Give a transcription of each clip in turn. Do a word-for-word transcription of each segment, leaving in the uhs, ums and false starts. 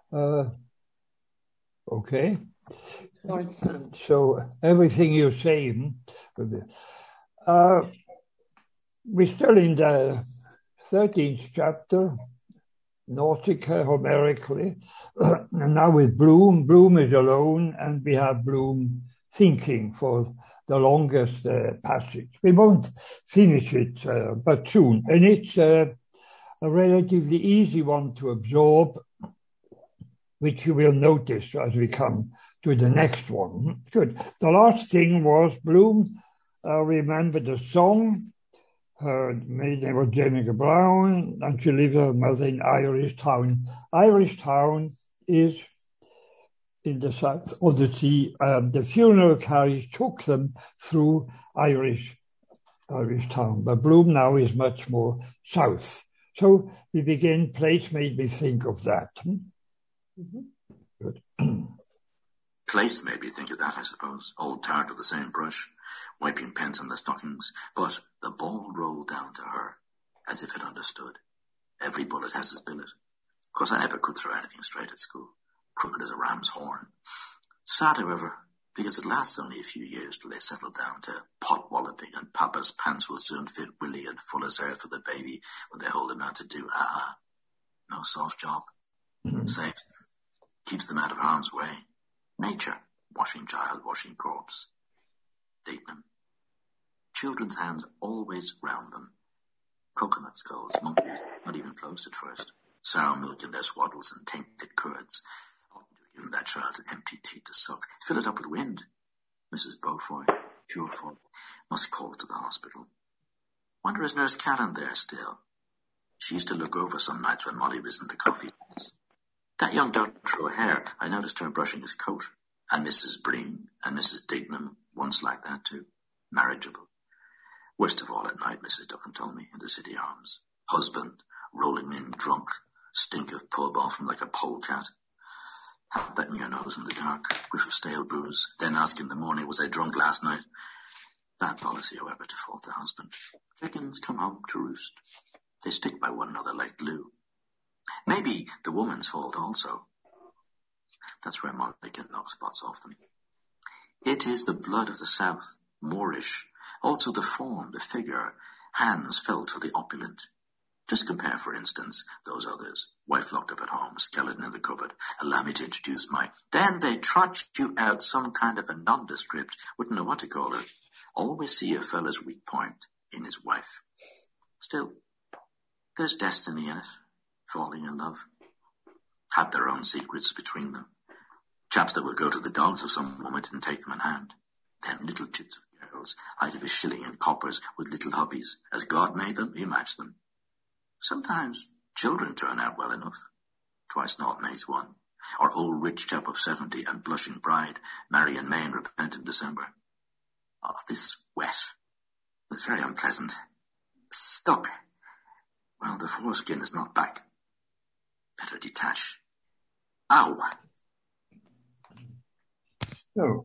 Uh, okay. So everything you're saying, uh, we're still in the thirteenth chapter, Nausicaa, Homerically, and now with Bloom. Bloom is alone, and we have Bloom thinking for the longest uh, passage. We won't finish it, uh, but soon. And it's uh, a relatively easy one to absorb, which you will notice as we come to the next one. Good. The last thing was Bloom uh, remembered the song. Her maiden name was Jamie Brown, and she lived with her mother in Irishtown. Irishtown is in the south of the sea. Um, the funeral carriage took them through Irish, Irishtown, but Bloom now is much more south. So we begin, place made me think of that. Mm-hmm. Good. Place made me think of that, I suppose. All tarred with the same brush, wiping pens on the stockings. But the ball rolled down to her, as if it understood. Every bullet has its billet. Of course, I never could throw anything straight at school. Crooked as a ram's horn. Sad, however, because it lasts only a few years till they settle down to pot walloping, and Papa's pants will soon fit Willie and full as air for the baby when they hold him out to do ah-ah. No soft job. Mm-hmm. Saves them. Keeps them out of harm's way. Nature, washing child, washing corpse. Dagenham. Children's hands always round them. Coconut skulls, monkeys, not even closed at first. Sour milk in their swaddles and tainted curds. Oughtn't to have given that child an empty teat to suck. Fill it up with wind. Missus Beaufoy, Purefoy, must call to the hospital. Wonder is Nurse Callan there still? She used to look over some nights when Molly was in the coffee house. That young Doctor O'Hare, I noticed her brushing his coat. And Missus Breen and Missus Dignam, once like that too. Marriageable. Worst of all at night, Missus Duffin told me, in the City Arms. Husband, rolling in drunk, stink of pub off him like a polecat. Have that in your nose in the dark, whiff of stale booze, then ask in the morning, was I drunk last night? Bad policy, however, to fault the husband. Chickens come home to roost. They stick by one another like glue. Maybe the woman's fault also. That's where Molly can knock spots off them. It is the blood of the South, Moorish, also the form, the figure, hands felt for the opulent. Just compare, for instance, those others. Wife locked up at home, skeleton in the cupboard. Allow me to introduce my... Then they trot you out some kind of a nondescript, wouldn't know what to call it. Always see a fella's weak point in his wife. Still, there's destiny in it. Falling in love. Had their own secrets between them. Chaps that would go to the dogs if some woman didn't take them in hand. Then little chits of girls, I'd have a shilling in coppers with little hubbies. As God made them, he matched them. Sometimes children turn out well enough. Twice naught makes one. Or old rich chap of seventy and blushing bride, marry in May and repent in December. Oh, this wet. It's very unpleasant. Stuck. Well, the foreskin is not back. Better detach. Ow! So,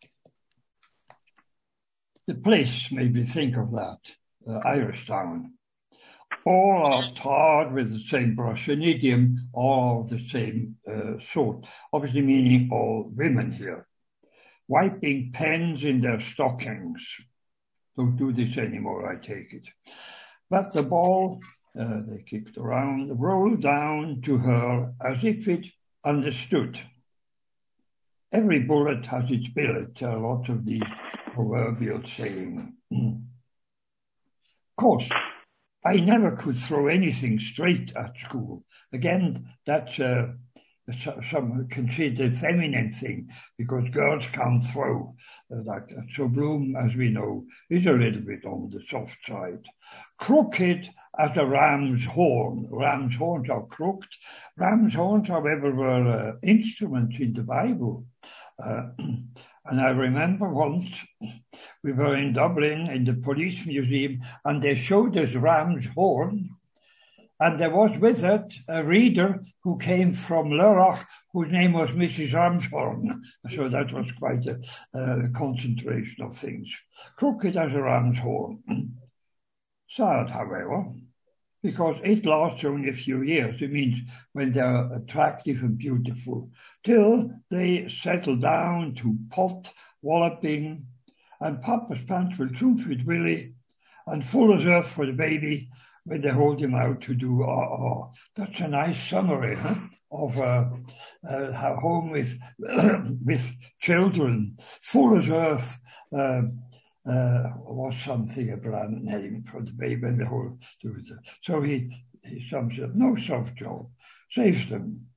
the place made me think of that, uh, Irishtown. All are tarred with the same brush, an idiom, all of the same uh, sort, obviously meaning all women here. Wiping pens in their stockings. Don't do this anymore, I take it. But the ball, uh, they kicked around, rolled down to her as if it understood. Every bullet has its billet, a lot of these proverbial saying. Of course, I never could throw anything straight at school. Again, that's uh, some considered feminine thing, because girls can't throw uh, like that. So Bloom, as we know, is a little bit on the soft side. Crooked as a ram's horn. Ram's horns are crooked. Ram's horns, however, were uh, instruments in the Bible. Uh, and I remember once we were in Dublin in the police museum, and they showed us ram's horn. And there was with it a reader who came from Lurach, whose name was Missus Ramshorn. So that was quite a, a concentration of things. Crooked as a ram's horn. Sad, however. because it lasts only a few years. It means when they're attractive and beautiful, till they settle down to pot, walloping, and Papa's pants will soon fit Willie, and full as earth for the baby when they hold him out to do ah ah. That's a nice summary, huh? Of a, a home with with children, full as earth. Uh, uh, was something a brand name for the baby and the whole do it. So he he sums up: no soft job, saves them,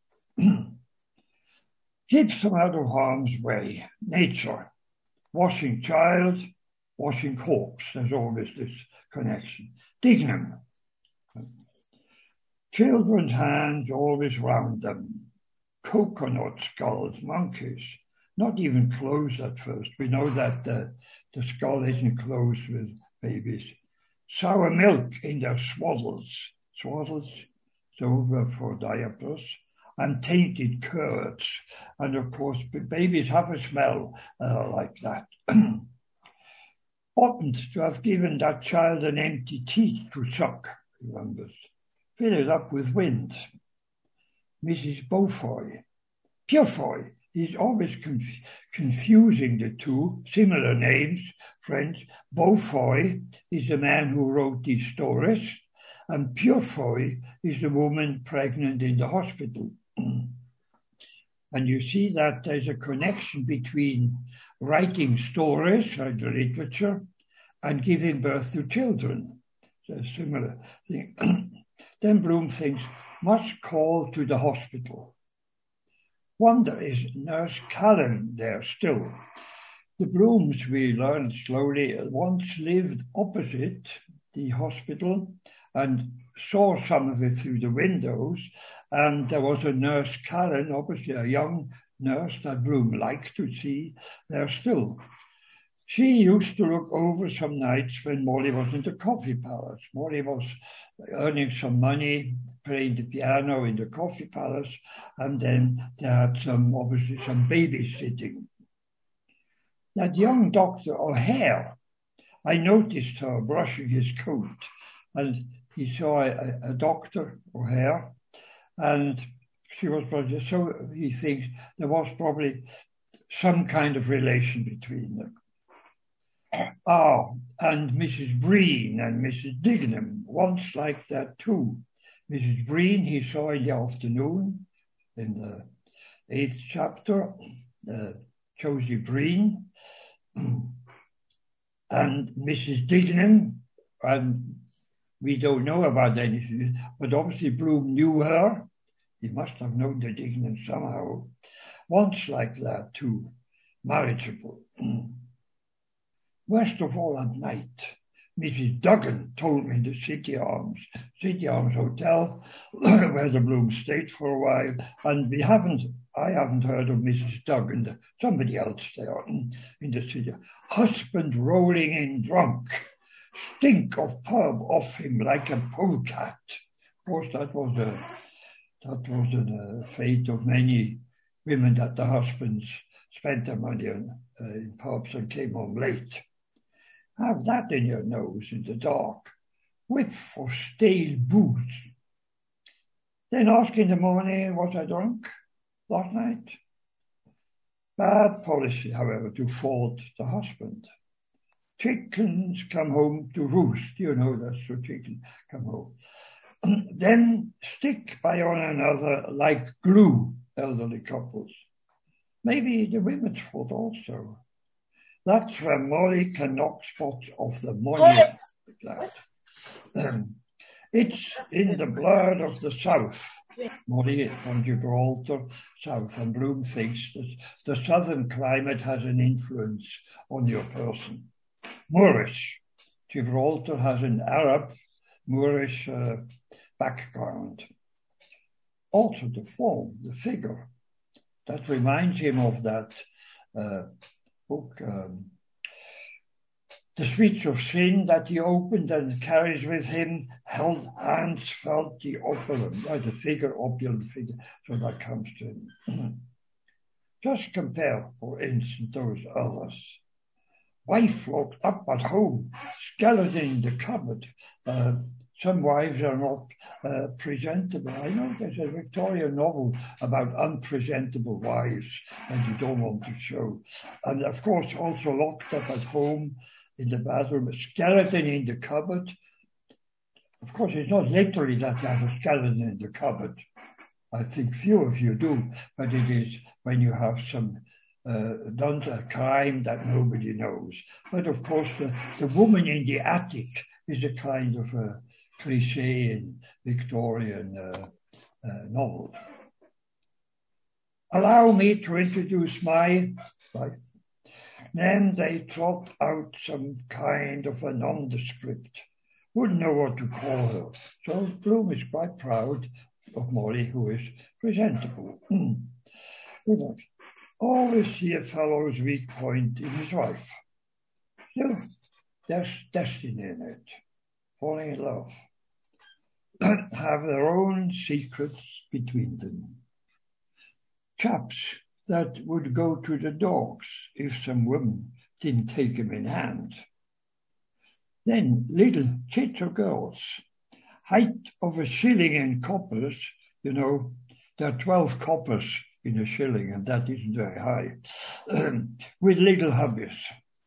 keeps them out of harm's way. Nature, washing child, washing corpse. There's always this connection. Dignum. Children's hands always round them. Coconut skulls, monkeys, not even closed at first. We know that the, the skull isn't closed with babies. Sour milk in their swaddles, swaddles, over for diapers, and tainted curds. And of course, babies have a smell uh, like that. Oughtn't to have given that child an empty teat to suck, remembers. Fill it up with wind. Missus Beaufoy. Purefoy. He's always conf- confusing the two, similar names, French. Beaufoy is the man who wrote these stories, and Purefoy is the woman pregnant in the hospital. And you see that there's a connection between writing stories, like the literature, and giving birth to children. It's a similar thing. Then Bloom thinks, must call to the hospital. Wonder, is Nurse Callan there still? The Blooms, we learned slowly, once lived opposite the hospital and saw some of it through the windows. And there was a Nurse Callan, obviously a young nurse that Bloom liked to see there still. She used to look over some nights when Molly was in the coffee palace. Molly was earning some money, playing the piano in the coffee palace, and then they had some, obviously, some babysitting. That young Doctor O'Hare, I noticed her brushing his coat, and he saw a, a Doctor O'Hare, and she was probably, so he thinks there was probably some kind of relation between them. Oh, and Missus Breen and Missus Dignam, once like that too. Missus Breen he saw in the afternoon in the eighth chapter, uh, Josie Breen, and Missus Dignam, and we don't know about anything, but obviously Bloom knew her. He must have known the Dignam somehow. Once like that too, marriageable. Worst of all at night, Missus Duggan told me the City Arms, City Arms Hotel, where the Bloom stayed for a while, and we haven't, I haven't heard of Missus Duggan, somebody else there in, in the city. Husband rolling in drunk, stink of pub off him like a polecat. Of course, that was a, that was the fate of many women, that the husbands spent their money on, uh, in pubs and came home late. Have that in your nose in the dark, whip for stale booze. Then ask in the morning, was I drunk last night? Bad policy, however, to fault the husband. Chickens come home to roost, you know that's what chickens come home. Then stick by one another like glue, elderly couples. Maybe the women's fault also. That's where Molly can knock spots off the monument. Um, it's in the blood of the South. Molly from Gibraltar, South, and Bloom thinks that the southern climate has an influence on your person. Moorish. Gibraltar has an Arab, Moorish uh, background. Also the form, the figure. That reminds him of that uh, book, um, The Streets of Sin, that he opened and carries with him, held hands, felt the opulent, uh, the figure, opulent figure, so that comes to him. Just compare, for instance, those others. Wife locked up at home, skeleton in the cupboard, uh, some wives are not uh, presentable. I know there's a Victorian novel about unpresentable wives that you don't want to show. And of course, also locked up at home in the bathroom, a skeleton in the cupboard. Of course, it's not literally that you have a skeleton in the cupboard. I think few of you do, but it is when you have some uh, done a crime that nobody knows. But of course, the, the woman in the attic is a kind of a cliche in Victorian uh, uh, novels. Allow me to introduce my wife. Then they trot out some kind of a nondescript. Wouldn't know what to call her. So Bloom is quite proud of Molly, who is presentable. Mm. Always see a fellow's weak point in his wife. Still, there's destiny in it. Falling in love. Have their own secrets between them. Chaps that would go to the dogs if some woman didn't take them in hand. Then little chits or girls, height of a shilling in coppers, you know, there are twelve coppers in a shilling, and that isn't very high, with little hubbies.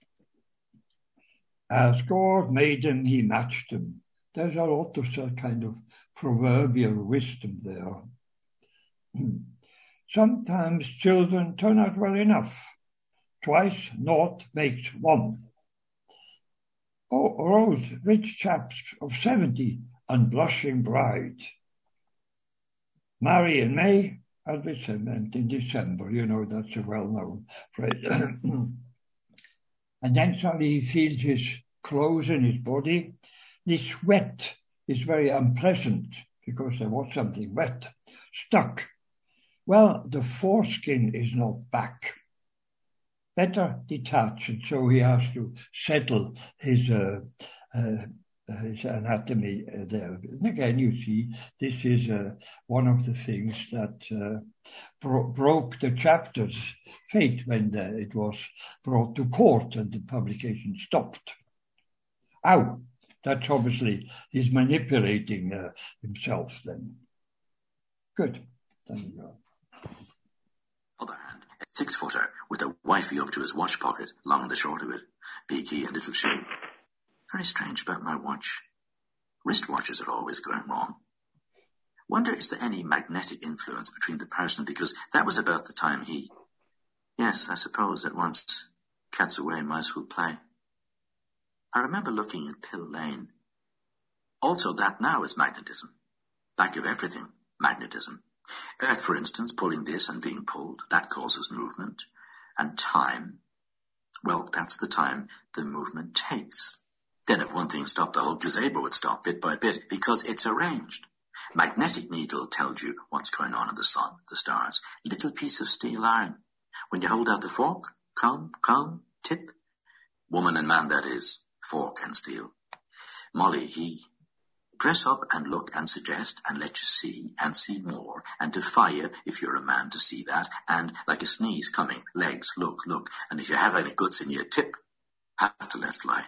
As God made them, he matched them. There's a lot of that kind of proverbial wisdom there. Sometimes children turn out well enough. Twice naught makes one. Oh, old rich chaps of seventy, unblushing bride. Marry in May, as we said, in December. You know, that's a well-known phrase. And then suddenly he feels his clothes and his body. This wet is very unpleasant because there was something wet, stuck. Well, the foreskin is not back. Better detach, and so he has to settle his uh, uh, his anatomy uh, there. And again, you see, this is uh, one of the things that uh, bro- broke the chapter's fate when the, it was brought to court and the publication stopped. Ow! That's obviously, he's manipulating uh, himself then. Good. Thank you. Other hand, a six-footer with a wifey up to his watch pocket, long and the short of it, big key and little shoe. Very strange about my watch. Wristwatches are always going wrong. Wonder, is there any magnetic influence between the person, because that was about the time he... Yes, I suppose at once, cats away, mice will play. I remember looking at Pill Lane. Also, that now is magnetism. Back of everything, magnetism. Earth, for instance, pulling this and being pulled, that causes movement. And time, well, that's the time the movement takes. Then if one thing stopped, the whole gazebo would stop bit by bit, because it's arranged. Magnetic needle tells you what's going on in the sun, the stars. Little piece of steel iron. When you hold out the fork, come, come, tip. Woman and man, that is. Fork and steel. Molly, he, dress up and look and suggest and let you see and see more and defy you if you're a man to see that, and like a sneeze coming, legs, look, look, and if you have any guts in your tip, have to let fly.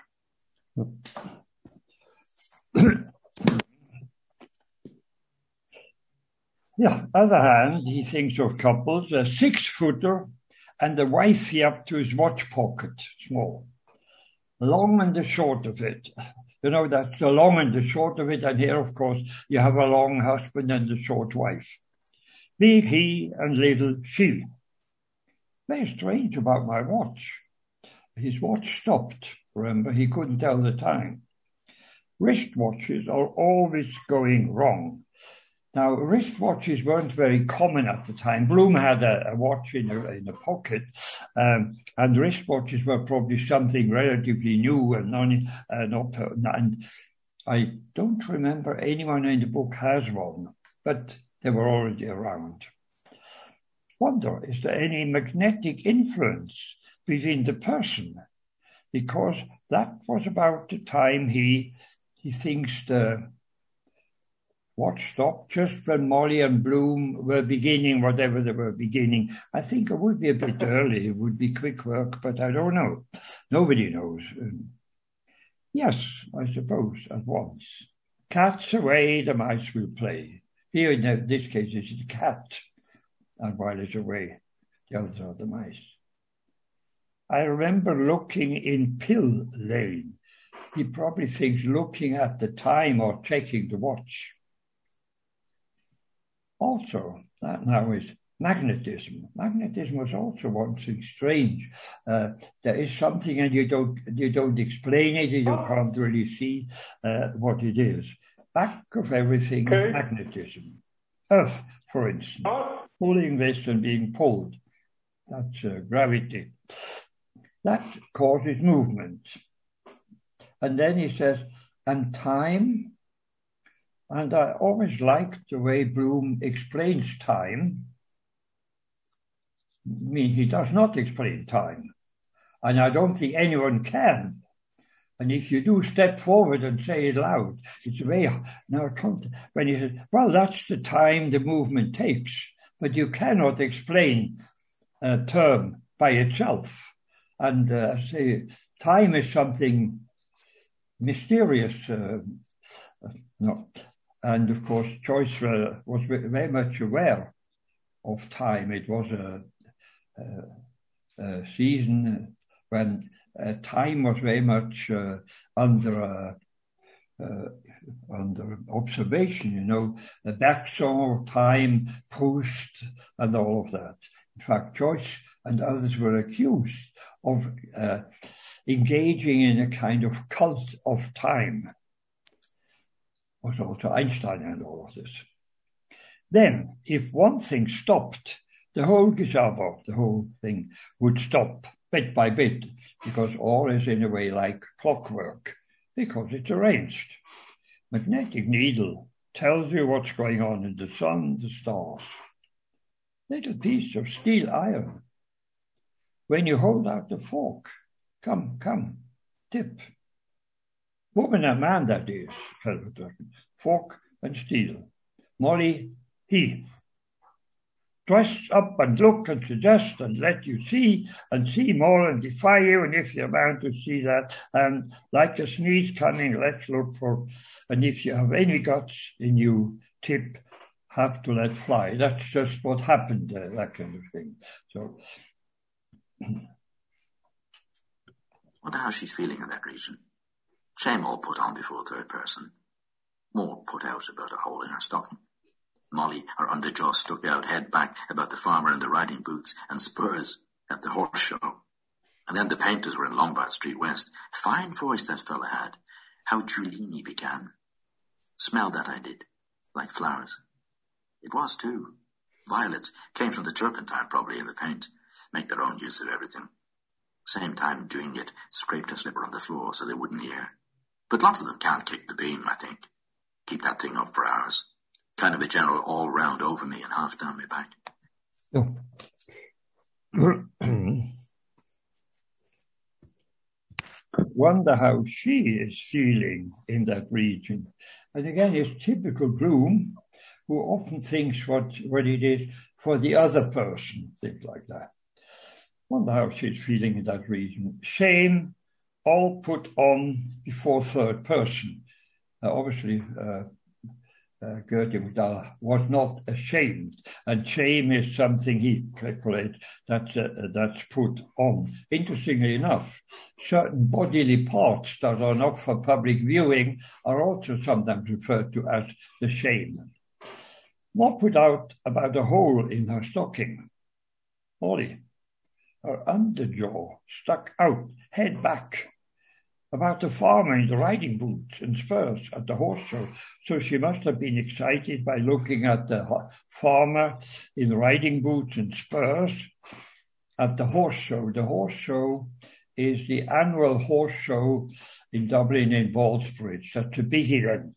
Yeah, other hand, he thinks of couples, a six-footer and the wifey up to his watch pocket, small. Long and the short of it. You know, that's the long and the short of it. And here, of course, you have a long husband and a short wife. Big he and little she. Very strange about my watch. His watch stopped. Remember, he couldn't tell the time. Wristwatches are always going wrong. Now, wristwatches weren't very common at the time. Bloom had a, a watch in a, in a pocket, um, and wristwatches were probably something relatively new and non, uh, not. Uh, and I don't remember anyone in the book has one, but they were already around. Wonder, is there any magnetic influence between the person? Because that was about the time he he thinks the watch stopped just when Molly and Bloom were beginning whatever they were beginning. I think it would be a bit early. It would be quick work, but I don't know. Nobody knows. Um, yes, I suppose, at once. Cats away, the mice will play. Here in this case, it's the cat, and while it's away, the others are the mice. I remember looking in Pill Lane. He probably thinks looking at the time or checking the watch. Also, that now is magnetism. Magnetism was also one thing strange. Uh, there is something and you don't you don't explain it, you can't really see uh, what it is. Back of everything is magnetism. Earth, for instance, pulling this and being pulled. That's uh, gravity. That causes movement. And then he says, and time. And I always liked the way Bloom explains time. I mean, he does not explain time. And I don't think anyone can. And if you do step forward and say it loud, it's very, now when he says, well, that's the time the movement takes, but you cannot explain a term by itself. And uh, say, time is something mysterious. Uh, no. And of course, Joyce uh, was very much aware of time. It was a, a, a season when uh, time was very much uh, under uh, uh, under observation. You know, the Bergson, time, Proust, and all of that. In fact, Joyce and others were accused of uh, engaging in a kind of cult of time. Was also Einstein and all of this. Then, if one thing stopped, the whole Gesellschaft, the whole thing, would stop bit by bit, because all is in a way like clockwork, because it's arranged. Magnetic needle tells you what's going on in the sun, the stars. Little piece of steel iron. When you hold out the fork, come, come, tip. Woman and man, that is, fork and steel. Molly, he. Dress up and look and suggest and let you see and see more and defy you, and if you're bound to see that, and like a sneeze coming, let's look for, and if you have any guts in you, tip, have to let fly. That's just what happened, uh, that kind of thing. So, wonder how she's feeling in that region. Shame all put on before third person. More put out about a hole in her stocking. Molly, her underjaw stuck out, head back, about the farmer in the riding boots, and spurs at the horse show. And then the painters were in Lombard Street West. Fine voice that fella had. How Giulini began. Smell that I did, like flowers. It was too. Violets came from the turpentine probably in the paint. Make their own use of everything. Same time doing it, scraped her slipper on the floor so they wouldn't hear. But lots of them can't kick the beam, I think. Keep that thing up for hours. Kind of a general all-round over me and half down my back. Oh. Wonder how she is feeling in that region. And again, it's typical Bloom, who often thinks what, what it is for the other person, things like that. Wonder how she's feeling in that region. Shame, all put on before third person. Uh, obviously, uh, Uh, Goethe was not ashamed, and shame is something he calculates that's, uh, that's put on. Interestingly enough, certain bodily parts that are not for public viewing are also sometimes referred to as the shame. What put out about a hole in her stocking? Molly, her underjaw stuck out, head back. About the farmer in the riding boots and spurs at the horse show. So she must have been excited by looking at the farmer in riding boots and spurs at the horse show. The horse show is the annual horse show in Dublin in Ballsbridge. That's a big event.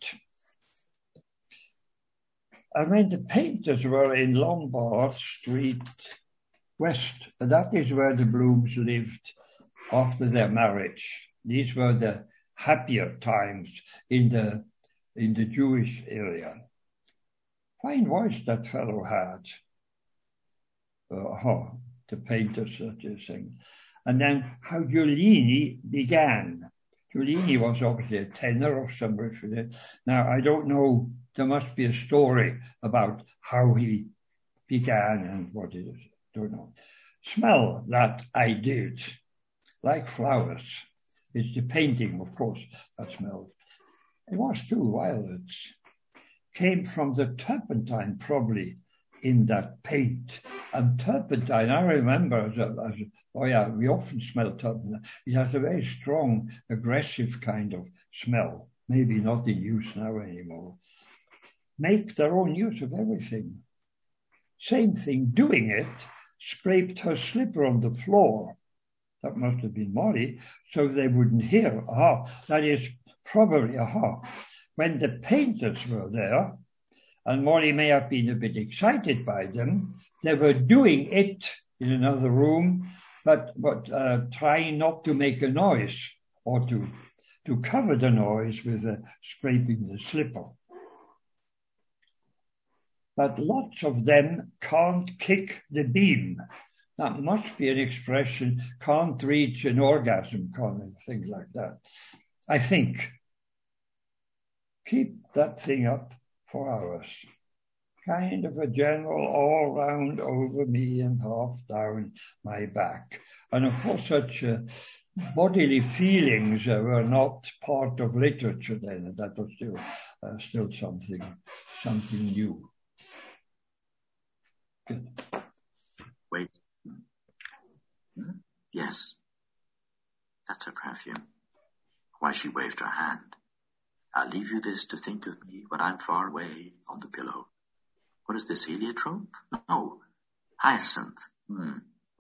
And when the painters were in Lombard Street West, and that is where the Blooms lived after their marriage. These were the happier times in the in the Jewish area. Fine voice that fellow had. Uh, oh, the painters, such a thing. And then how Giulini began. Giulini was obviously a tenor of some Russian. Now, I don't know, there must be a story about how he began and what it is. Don't know. Smell that I did, like flowers. It's the painting, of course, that smelled. It was too, violets. Came from the turpentine, probably, in that paint. And turpentine, I remember, as a, as a, oh yeah, we often smell turpentine. It has a very strong, aggressive kind of smell. Maybe not in use now anymore. Make their own use of everything. Same thing, doing it, scraped her slipper on the floor. That must have been Molly, so they wouldn't hear. Aha, that is probably, aha. When the painters were there, and Molly may have been a bit excited by them, they were doing it in another room, but, but uh, trying not to make a noise or to, to cover the noise with uh, scraping the slipper. But lots of them can't kick the beam. That must be an expression, can't reach an orgasm, kind of things like that. I think. Keep that thing up for hours. Kind of a general all round over me and half down my back. And of course, such uh, bodily feelings uh, were not part of literature then. That was still, uh, still something, something new. Good. Wait. Hmm? Yes. That's her perfume. Why, she waved her hand. I'll leave you this to think of me when I'm far away on the pillow. What is this, heliotrope? No. Hyacinth. Hmm.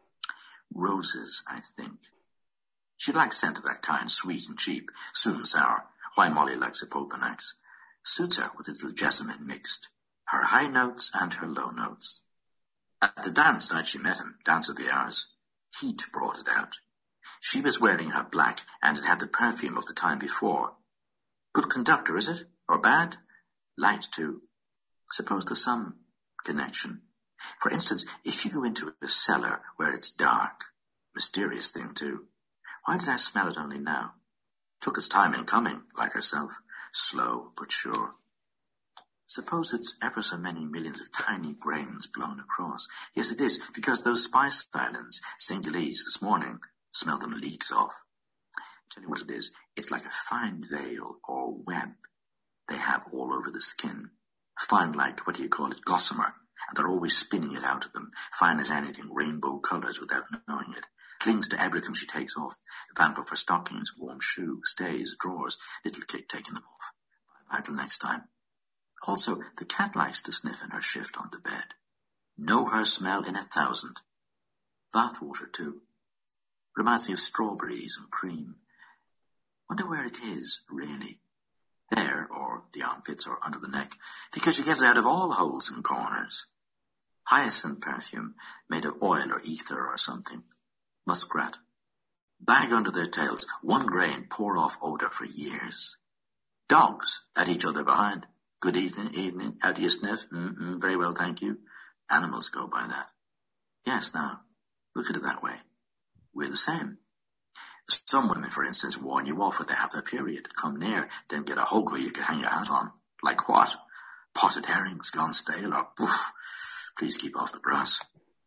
Roses, I think. She likes scent of that kind, sweet and cheap, soon sour. Why Molly likes a Popanax. Suits her with a little jessamine mixed. Her high notes and her low notes. At the dance night she met him, Dance of the Hours, heat brought it out. She was wearing her black, and it had the perfume of the time before. Good conductor, is it? Or bad? Light, too. Suppose there's some connection. For instance, if you go into a cellar where it's dark, mysterious thing, too. Why did I smell it only now? Took its time in coming, like herself. Slow, but sure. Suppose it's ever so many millions of tiny grains blown across. Yes, it is, because those spice islands, Singhalese this morning, smelled them leagues off. Tell you what it is, it's like a fine veil or web they have all over the skin. Fine like, what do you call it, gossamer, and they're always spinning it out of them, fine as anything, rainbow colours without knowing it. Clings to everything she takes off. Vamper for stockings, warm shoe, stays, drawers, little kick taking them off. Bye-bye till next time. Also, the cat likes to sniff in her shift on the bed. Know her smell in a thousand. Bath water, too. Reminds me of strawberries and cream. Wonder where it is, really. There, or the armpits, or under the neck, because you get it out of all holes and corners. Hyacinth perfume, made of oil or ether or something. Muskrat. Bag under their tails, one grain, pour off odour for years. Dogs at each other behind. Good evening, evening, how do you sniff? Mm-mm, very well, thank you. Animals go by that. Yes, now, look at it that way. We're the same. Some women, for instance, warn you off when they have their period. Come near, then get a hug where you can hang your hat on. Like what? Potted herrings gone stale, or poof. Please keep off the brass.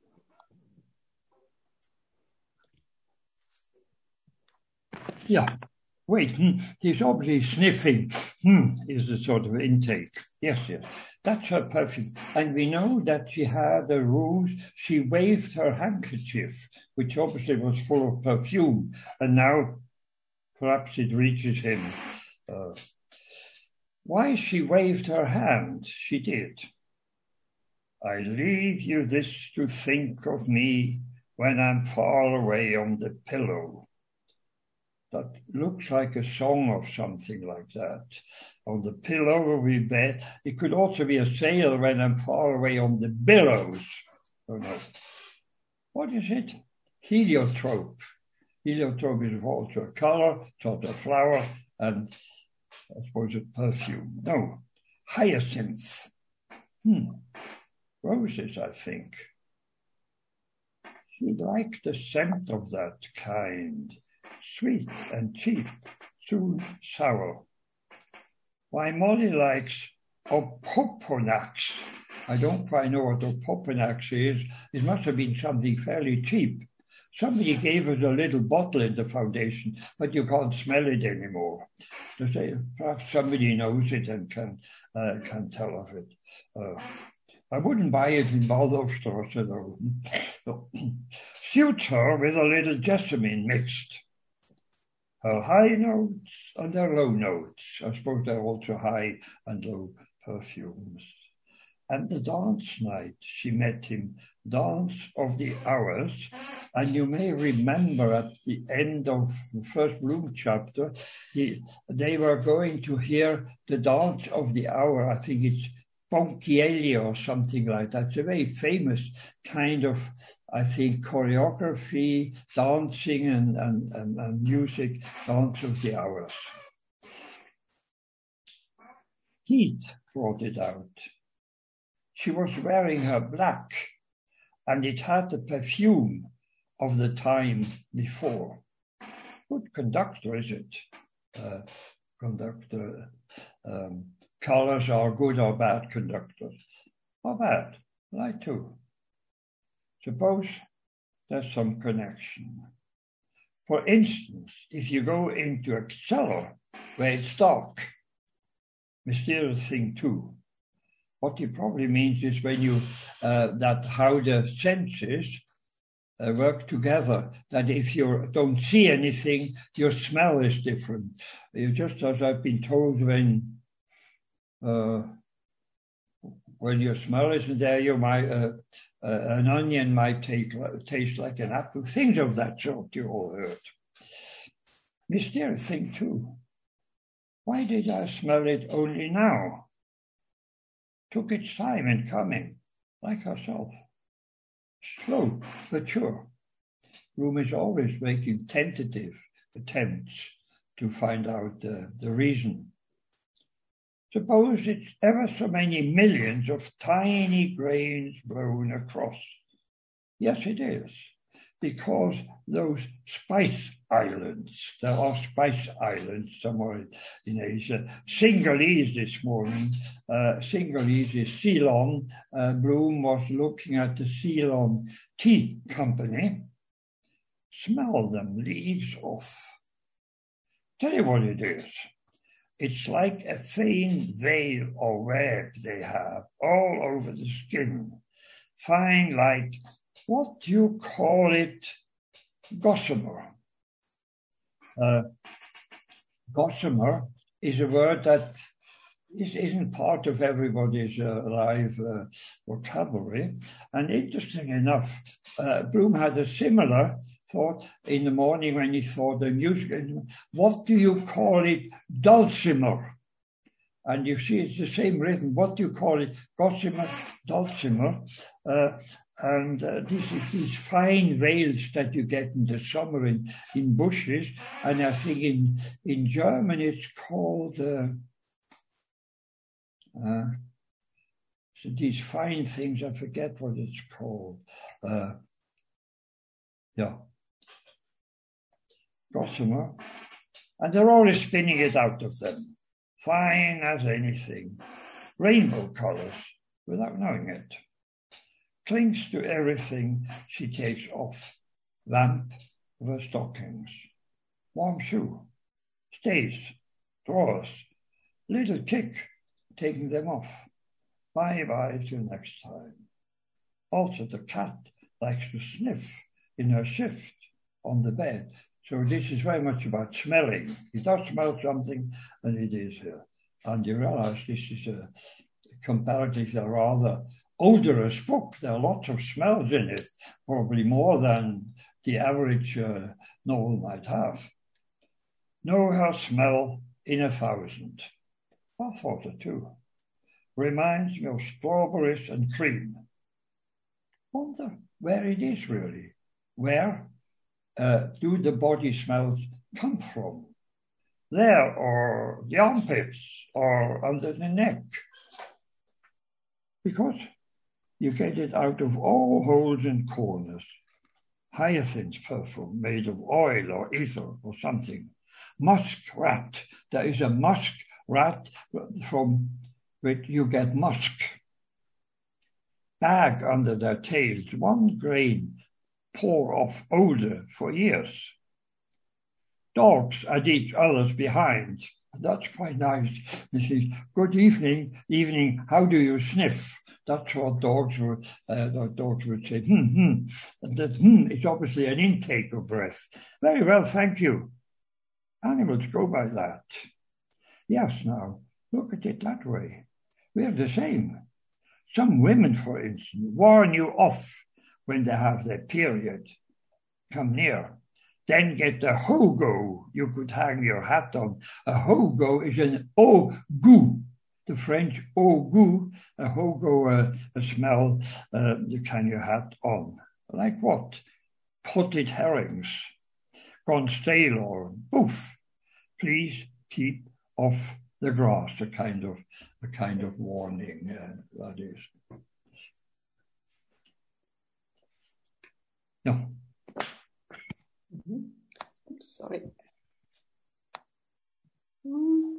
Yeah. Wait, hmm, he's obviously sniffing, hmm, is the sort of intake. Yes, yes, that's her perfume. And we know that she had a ruse. She waved her handkerchief, which obviously was full of perfume. And now perhaps it reaches him. Uh, why she waved her hand? She did. I leave you this to think of me when I'm far away on the pillow. That looks like a song or something like that. On the pillow we bet. It could also be a sail when I'm far away on the billows. Oh no. What is it? Heliotrope. Heliotrope is also a color, sort of flower, and I suppose a perfume. No. Hyacinth. Hmm. Roses, I think. She liked the scent of that kind. Sweet and cheap, soon sour. Why Molly likes Opoponax. I don't quite know what Opoponax is. It must have been something fairly cheap. Somebody gave us a little bottle in the foundation, but you can't smell it anymore. So say, perhaps somebody knows it and can uh, can tell of it. Uh, I wouldn't buy it in Waldorfstrasse though. Suits her with a little jessamine mixed. Her high notes and her low notes. I suppose they're also high and low perfumes. And the dance night, she met him, dance of the hours. And you may remember at the end of the first Bloom chapter, he, they were going to hear the dance of the hour. I think it's Ponchielli or something like that. It's a very famous kind of, I think, choreography, dancing and, and, and, and music, dance of the hours. Heat brought it out. She was wearing her black, and it had the perfume of the time before. Good conductor, is it? Uh, conductor. Um, colors are good or bad conductors. Or bad, like too. Suppose there's some connection. For instance, if you go into a cellar where it's dark, mysterious thing too. What he probably means is when you, uh, that how the senses uh, work together, that if you don't see anything, your smell is different. You just as I've been told when, uh, when your smell isn't there, you might, uh, uh, an onion might take, taste like an apple. Things of that sort you all heard. Mysterious thing too. Why did I smell it only now? Took its time in coming, like herself. Slow, but sure. Bloom is always making tentative attempts to find out the, the reason. Suppose it's ever so many millions of tiny grains blown across. Yes, it is, because those spice islands, there are spice islands somewhere in Asia. Singhalese this morning, uh, Singhalese is Ceylon. Uh, Bloom was looking at the Ceylon Tea Company. Smell them, leaves off. Tell you what it is. It's like a thin veil or web they have all over the skin. Fine like, what do you call it? Gossamer. Uh, gossamer is a word that is, isn't part of everybody's uh, live uh, vocabulary. And interesting enough, uh, Bloom had a similar thought in the morning when he thought the music. What do you call it? Dulcimer. And you see it's the same rhythm. What do you call it? Gossamer, dulcimer. Uh, And uh, this is these fine veils that you get in the summer in, in bushes. And I think in, in German it's called, uh, uh, so these fine things, I forget what it's called. Uh, yeah. Gossamer. And they're always spinning it out of them. Fine as anything. Rainbow colors, without knowing it. Clings to everything she takes off. Lamp of her stockings. Warm shoe. Stays. Drawers. Little kick, taking them off. Bye-bye till next time. Also the cat likes to sniff in her shift on the bed. So this is very much about smelling. He does smell something, and it is here. And you realize this is a comparatively rather odorous book. There are lots of smells in it, probably more than the average uh, novel might have. Know her smell in a thousand. I thought it too. Reminds me of strawberries and cream. Wonder where it is really. Where uh, do the body smells come from? There, or the armpits, or under the neck. Because you get it out of all holes and corners. Hyacinth perfume made of oil or ether or something. muskrat. There is a muskrat from which you get musk. Bag under their tails, one grain, pour off odor for years. Dogs at each other's behind. That's quite nice. You see, good evening, evening, how do you sniff? That's what dogs would, uh, dogs would say, hmm, hmm. And that hmm is obviously an intake of breath. Very well, thank you. Animals go by that. Yes, now, look at it that way. We're the same. Some women, for instance, warn you off when they have their period. Come near. Then get the hogo you could hang your hat on. A hogo is an au goût. The French au goût, a hogo, uh, a smell uh, you hang your hat on. Like what? Potted herrings, gone stale or boof. Please keep off the grass, a kind of a kind of warning, uh, that is. No. Mm-hmm. Sorry. Mm.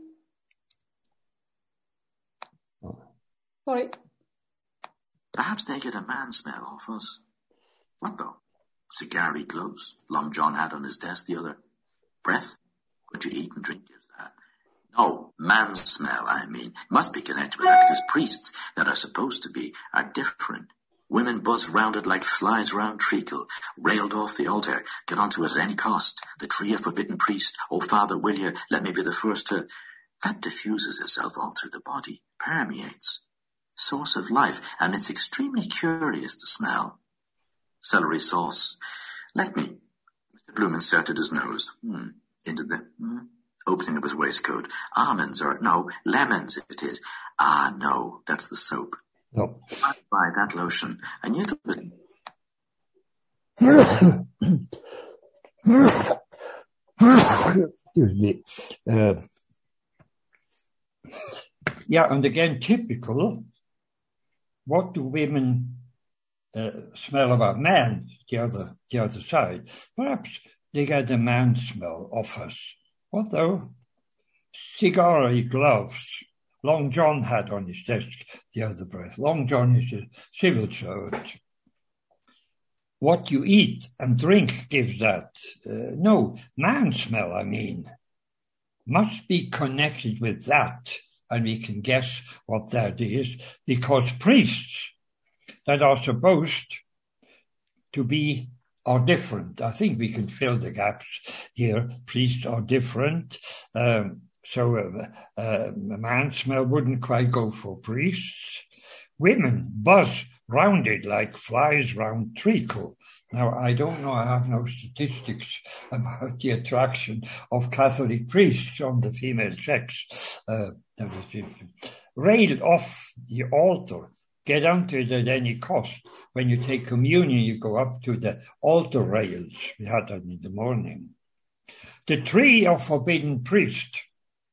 Oh. Sorry. Perhaps they get a man smell off us. What though? Cigar-y gloves, Long John had on his desk the other. Breath? What you eat and drink gives that. No, man smell, I mean. Must be connected with that because priests that are supposed to be are different. Women buzz round it like flies round treacle, railed off the altar, get onto it at any cost. The tree of forbidden priest, oh Father, will you, let me be the first to... That diffuses itself all through the body, permeates. Source of life, and it's extremely curious to smell. Celery sauce. Let me. Mister Bloom inserted his nose. Hmm. Into the... Hmm. Opening up his waistcoat. Almonds or... No, lemons it is. Ah, no, that's the soap. No. I buy that lotion. I knew that was... Excuse me. Uh, yeah, and again, typical. What do women uh, smell about men? The other, the other side. Perhaps they get a man smell off us. What though? Cigar-y gloves. Long John had on his desk the other breath. Long John is a civil servant. What you eat and drink gives that. Uh, no, man smell, I mean, must be connected with that, and we can guess what that is, because priests that are supposed to be are different. I think we can fill the gaps here. Priests are different. Um, So uh, uh, a man smell wouldn't quite go for priests. Women buzz round it like flies round treacle. Now, I don't know, I have no statistics about the attraction of Catholic priests on the female sex. Uh, that is railed off the altar. Get onto it at any cost. When you take communion, you go up to the altar rails. We had that in the morning. The tree of forbidden priest.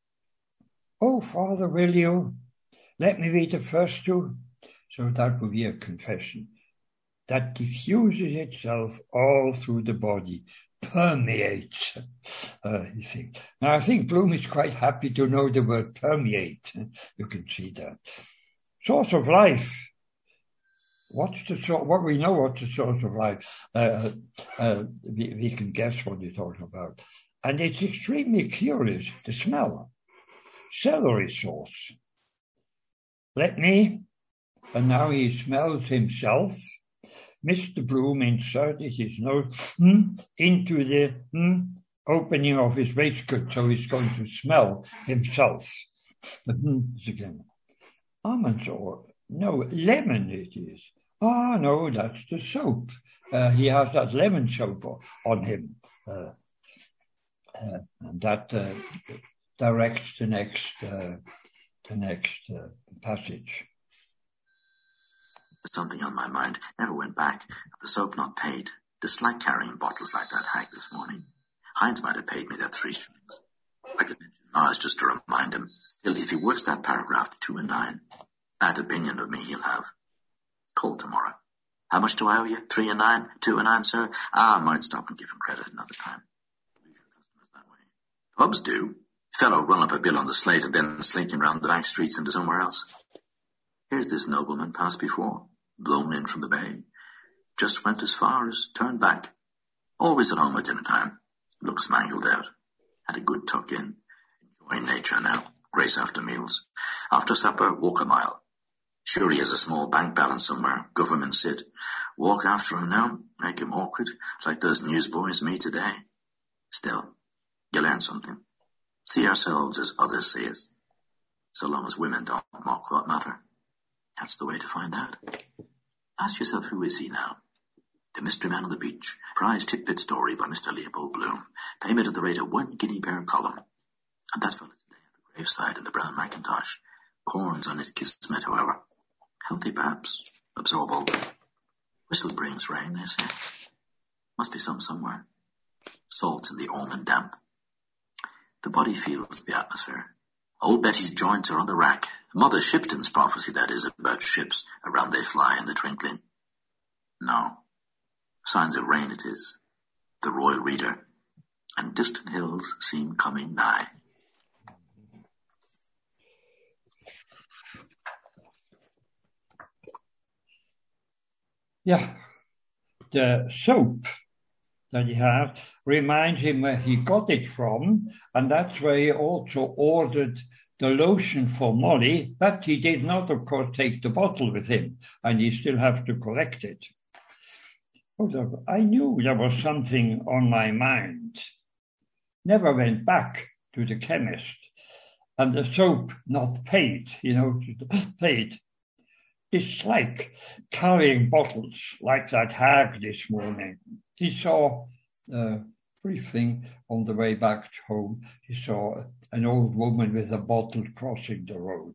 Oh, Father, will you let me be the first to? So that would be a confession that diffuses itself all through the body, permeates, uh, you think. Now, I think Bloom is quite happy to know the word permeate. You can see that. Source of life. What's the sort? What we know what's the source of life. Uh, uh, we, we can guess what you're talking about. And it's extremely curious, the smell. Celery sauce. Let me, and now he smells himself. Mister Bloom inserted his nose hmm, into the hmm, opening of his waistcoat, so he's going to smell himself. Again. Almonds or no, lemon it is. Ah, oh, no, that's the soap. Uh, he has that lemon soap on him. Uh, uh, and that... Uh, directs the next uh, the next uh, passage. There's something on my mind. Never went back. The soap not paid. Dislike carrying bottles like that hag this morning. Heinz might have paid me that three shillings. I could mention Mars just to remind him. Still, if he works that paragraph two and nine, that opinion of me he'll have. Call tomorrow. How much do I owe you? Three and nine? Two and nine, sir? Ah, I might stop and give him credit another time. Pubs do. Fellow run up a bill on the slate and then slinking round the back streets into somewhere else. Here's this nobleman passed before, blown in from the bay. Just went as far as turned back. Always at home at dinner time. Looks mangled out. Had a good tuck in. Enjoying nature now. Grace after meals. After supper, walk a mile. Sure he has a small bank balance somewhere. Government sit. Walk after him now. Make him awkward. Like those newsboys me today. Still, you learn something. See ourselves as others see us. So long as women don't mock what matter. That's the way to find out. Ask yourself, who is he now? The Mystery Man on the Beach. Prize tidbit story by Mister Leopold Bloom. Payment at the rate of one guinea per column. And that fella today at the graveside in the brown Macintosh. Corns on his kismet, however. Healthy perhaps. Absorb all that. Whistle brings rain, they say. Must be some somewhere. Salt in the almond damp. The body feels the atmosphere. Old Betty's joints are on the rack. Mother Shipton's prophecy, that is, about ships. Around they fly in the twinkling. No. Signs of rain it is. The Royal Reader. And distant hills seem coming nigh. Yeah. The soap that he had reminds him where he got it from, and that's where he also ordered the lotion for Molly, but he did not, of course, take the bottle with him, and he still have to collect it. I knew there was something on my mind. Never went back to the chemist, and the soap not paid, you know, paid. It's like carrying bottles, like that hag this morning. He saw a brief thing on the way back home. He saw an old woman with a bottle crossing the road.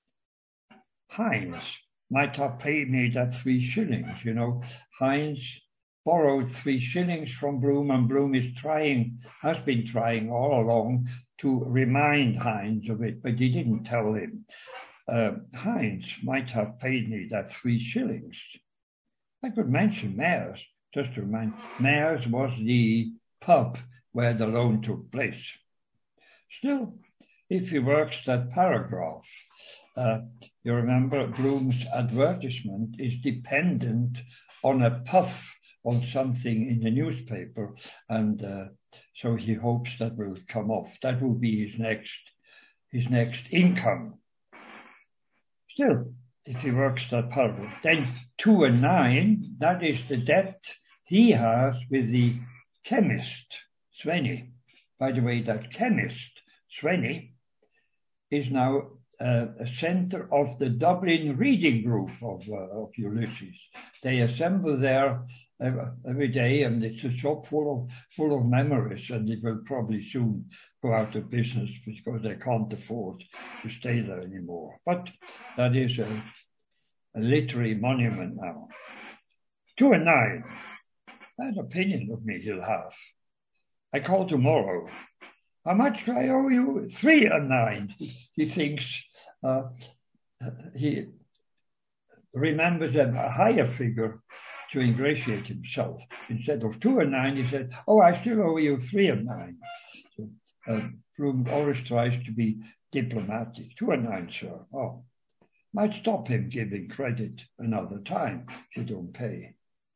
Heinz might have paid me that three shillings, you know. Heinz borrowed three shillings from Bloom, and Bloom is trying, has been trying all along to remind Heinz of it, but he didn't tell him. Uh, Heinz might have paid me that three shillings. I could mention Mayor's, just to remind. Mayor's was the pub where the loan took place. Still, if he works that paragraph, uh, you remember Bloom's advertisement is dependent on a puff on something in the newspaper, and uh, so he hopes that will come off. That will be his next, his next income. Still, if he works that paragraph, then two and nine, that is the debt he has with the chemist, Svenny. By the way, that chemist, Svenny, is now uh, a center of the Dublin reading group of, uh, of Ulysses. They assemble there every day, and it's a shop full of, full of memories, and it will probably soon go out of business because they can't afford to stay there anymore. But that is a, a literary monument now. Two and nine. That opinion of me he'll have. I call tomorrow. How much do I owe you? Three and nine. He, he thinks uh, he remembers a higher figure to ingratiate himself. Instead of two and nine, he said, oh, I still owe you three and nine. So uh, Bloom always tries to be diplomatic. Two and nine, sir. Oh, might stop him giving credit another time if you don't pay.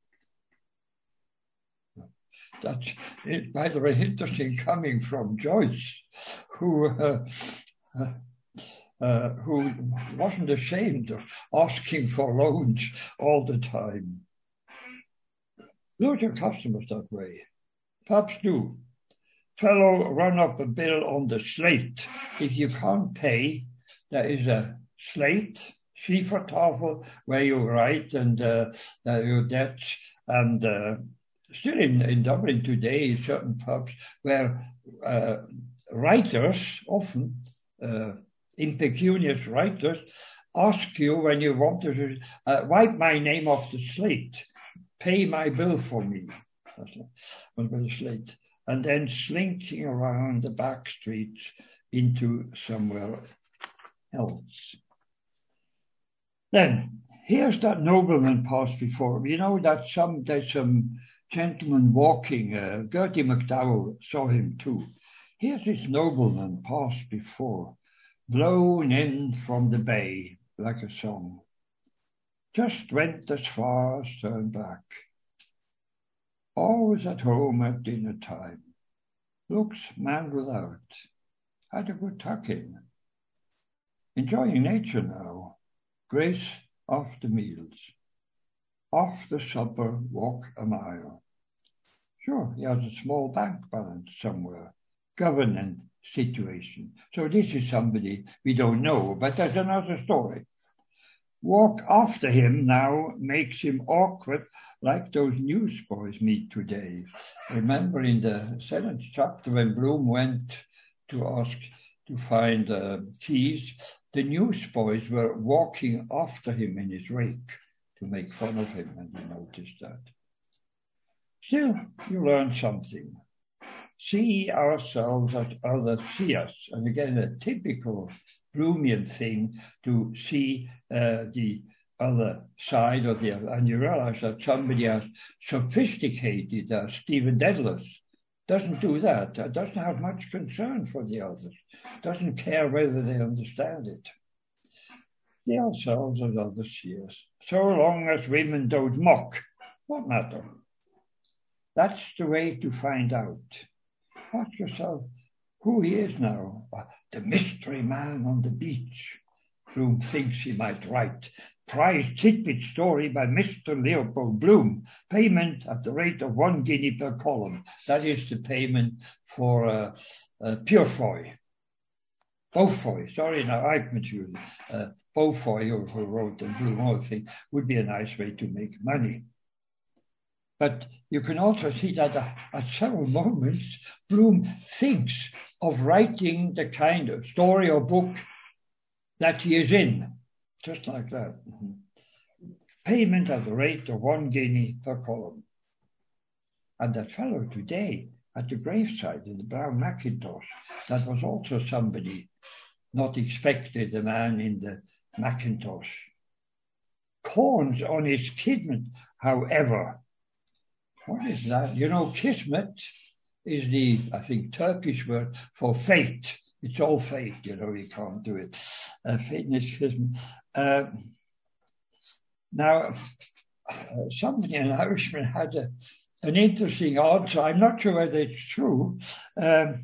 That's, it, by the way, interesting coming from Joyce, who uh, uh, uh, who wasn't ashamed of asking for loans all the time. Lose your customers that way. Perhaps do. Fellow, run up a bill on the slate. If you can't pay, there is a slate, Schiefertafel, where you write and uh, uh, your debts, and uh, still in, in Dublin today, certain pubs where uh, writers, often uh, impecunious writers, ask you when you want to uh, wipe my name off the slate, pay my bill for me, on the slate, and then slinking around the back streets into somewhere else. Then, here's that nobleman passed before him. You know that some there's some gentleman walking, uh, Gertie McDowell saw him too. Here's this nobleman passed before, blown in from the bay like a song. Just went as far as turn back. Always at home at dinner time. Looks man without. Had a good tuck-in. Enjoying nature now. Grace after meals. Off the supper, walk a mile. Sure, he has a small bank balance somewhere. Government situation. So this is somebody we don't know, but that's another story. Walk after him now makes him awkward, like those newsboys meet today. Remember in the seventh chapter when Bloom went to ask to find uh, keys, the newsboys were walking after him in his wake to make fun of him, and you noticed that. Still, you learn something. See ourselves as others see us. And again, a typical Bloomian thing to see uh, the other side of the other. And you realize that somebody as sophisticated as Stephen Dedalus doesn't do that, uh, doesn't have much concern for the others, doesn't care whether they understand it. See ourselves as others see us. So long as women don't mock, what matter? That's the way to find out. Ask yourself who he is now. The mystery man on the beach. Bloom thinks he might write. Prize tidbit story by Mister Leopold Bloom. Payment at the rate of one guinea per column. That is the payment for uh, uh, Purefoy. Beaufoy, sorry, now I've confused. Uh, Beaufoy, who, who wrote the Bloom whole thing, would be a nice way to make money. But you can also see that at several moments, Bloom thinks of writing the kind of story or book that he is in, just like that. Mm-hmm. Payment at the rate of one guinea per column. And that fellow today at the graveside in the brown Macintosh, that was also somebody not expected, a man in the Macintosh. Corns on his kidney, however. What is that? You know, kismet is the, I think, Turkish word for fate. It's all fate, you know, you can't do it. Uh, fate is kismet. Uh, now, uh, somebody, an Irishman, had a, an interesting answer. I'm not sure whether it's true. Um,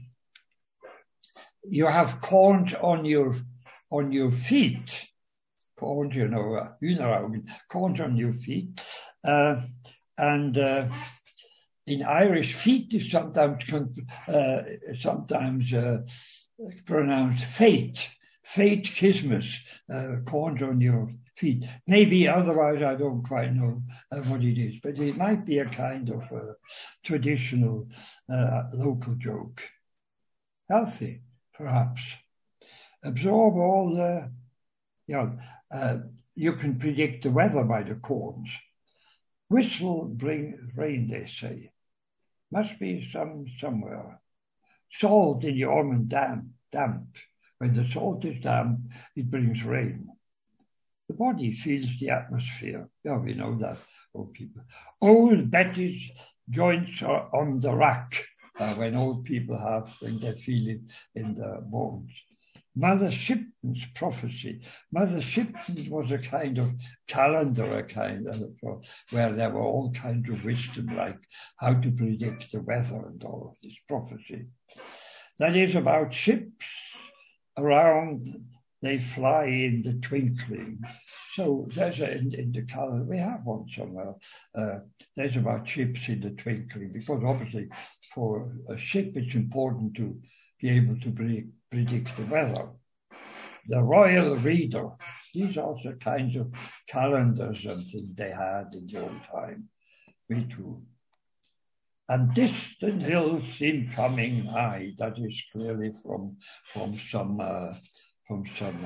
you have corns on your on your feet. Corns, you know, uh, you know, corns on your feet. Uh, And uh, in Irish, feet is sometimes uh, sometimes uh, pronounced fate, fate Christmas, uh, corns on your feet. Maybe otherwise I don't quite know uh, what it is, but it might be a kind of uh, traditional uh, local joke. Healthy, perhaps. Absorb all the, you know, uh, you can predict the weather by the corns. Whistle bring rain, they say. Must be some somewhere. Salt in the almond damp, damp. When the salt is damp, it brings rain. The body feels the atmosphere. Yeah, we know that, old people. Old Betty's joints are on the rack. Uh, when old people have, when they feel it in their bones. Mother Shipton's prophecy. Mother Shipton was a kind of calendar, a kind of, where there were all kinds of wisdom, like how to predict the weather and all of this prophecy. That is about ships around, they fly in the twinkling. So there's a, in, in the calendar, we have one somewhere, uh, there's about ships in the twinkling, because obviously for a ship it's important to be able to predict, predict the weather. The Royal Reader, these are the kinds of calendars and things they had in the old time. Me too. And distant hills seem coming nigh. That is clearly from from some uh, from some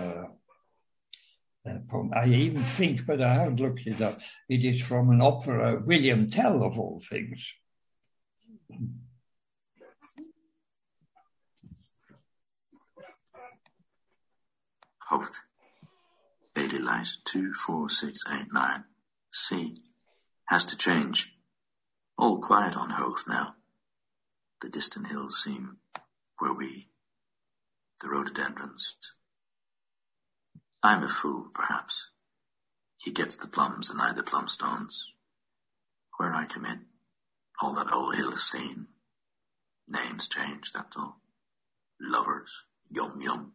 uh, uh, poem. I even think, but I haven't looked it up. It is from an opera, William Tell of all things. Hoth. Daily light two, four, six, eight, nine. C. Has to change. All quiet on Hoth now. The distant hills seem were we, the rhododendrons. I'm a fool, perhaps. He gets the plums and I the plumstones. Where I come in, all that old hill is seen. Names change, that's all. Lovers, yum yum.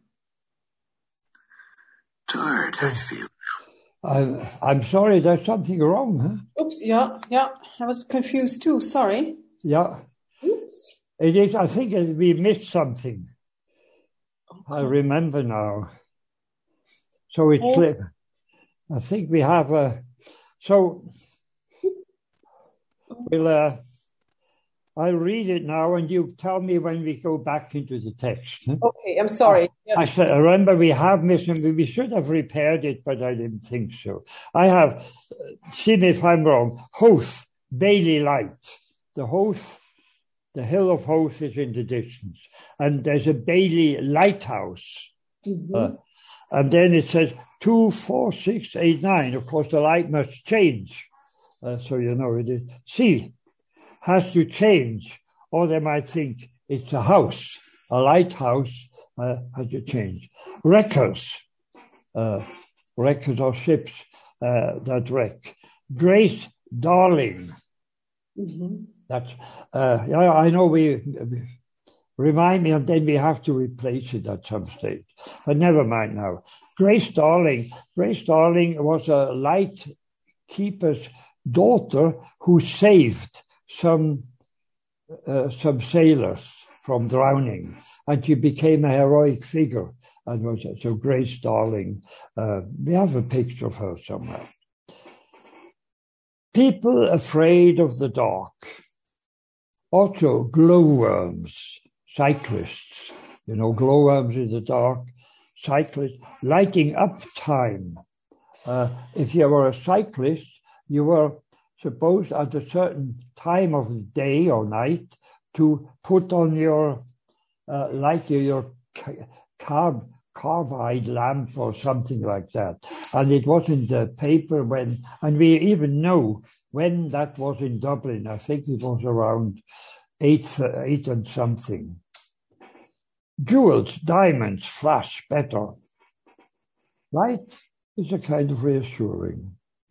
Tired, I feel. I'm, I'm sorry, there's something wrong, huh? Oops, yeah, yeah. I was confused too, sorry. Yeah. Oops. It is, I think we missed something. Okay. I remember now. So it's, Oh. I think we have a, so we'll, uh, I'll read it now and you tell me when we go back into the text. Huh? Okay, I'm sorry. Yeah. I said, I remember we have missed, we should have repaired it, but I didn't think so. I have, uh, see me if I'm wrong, Hoath, Bailey Light. The Hoath, the hill of Hoath is in the distance. And there's a Bailey Lighthouse. Mm-hmm. Uh, and then it says two, four, six, eight, nine. Of course, the light must change. Uh, so you know it is. C has to change, or they might think it's a house, a lighthouse uh, has to change. Wreckers, uh, wreckers or ships uh, that wreck. Grace Darling. Mm-hmm. That's, uh, yeah, I know we, we, remind me, and then we have to replace it at some stage. But never mind now. Grace Darling. Grace Darling was a lightkeeper's daughter who saved some uh, some sailors from drowning, and she became a heroic figure. And was so Grace Darling. Uh, we have a picture of her somewhere. People afraid of the dark. Also, glowworms, cyclists. You know, glowworms in the dark. Cyclists, lighting up time. Uh, if you were a cyclist, you were supposed at a certain time of the day or night to put on your uh, light your carb carbide lamp or something like that. And it was in the paper when, and we even know when that was in Dublin. I think it was around eight, eight and something. Jewels, diamonds flash better. Light is a kind of reassuring.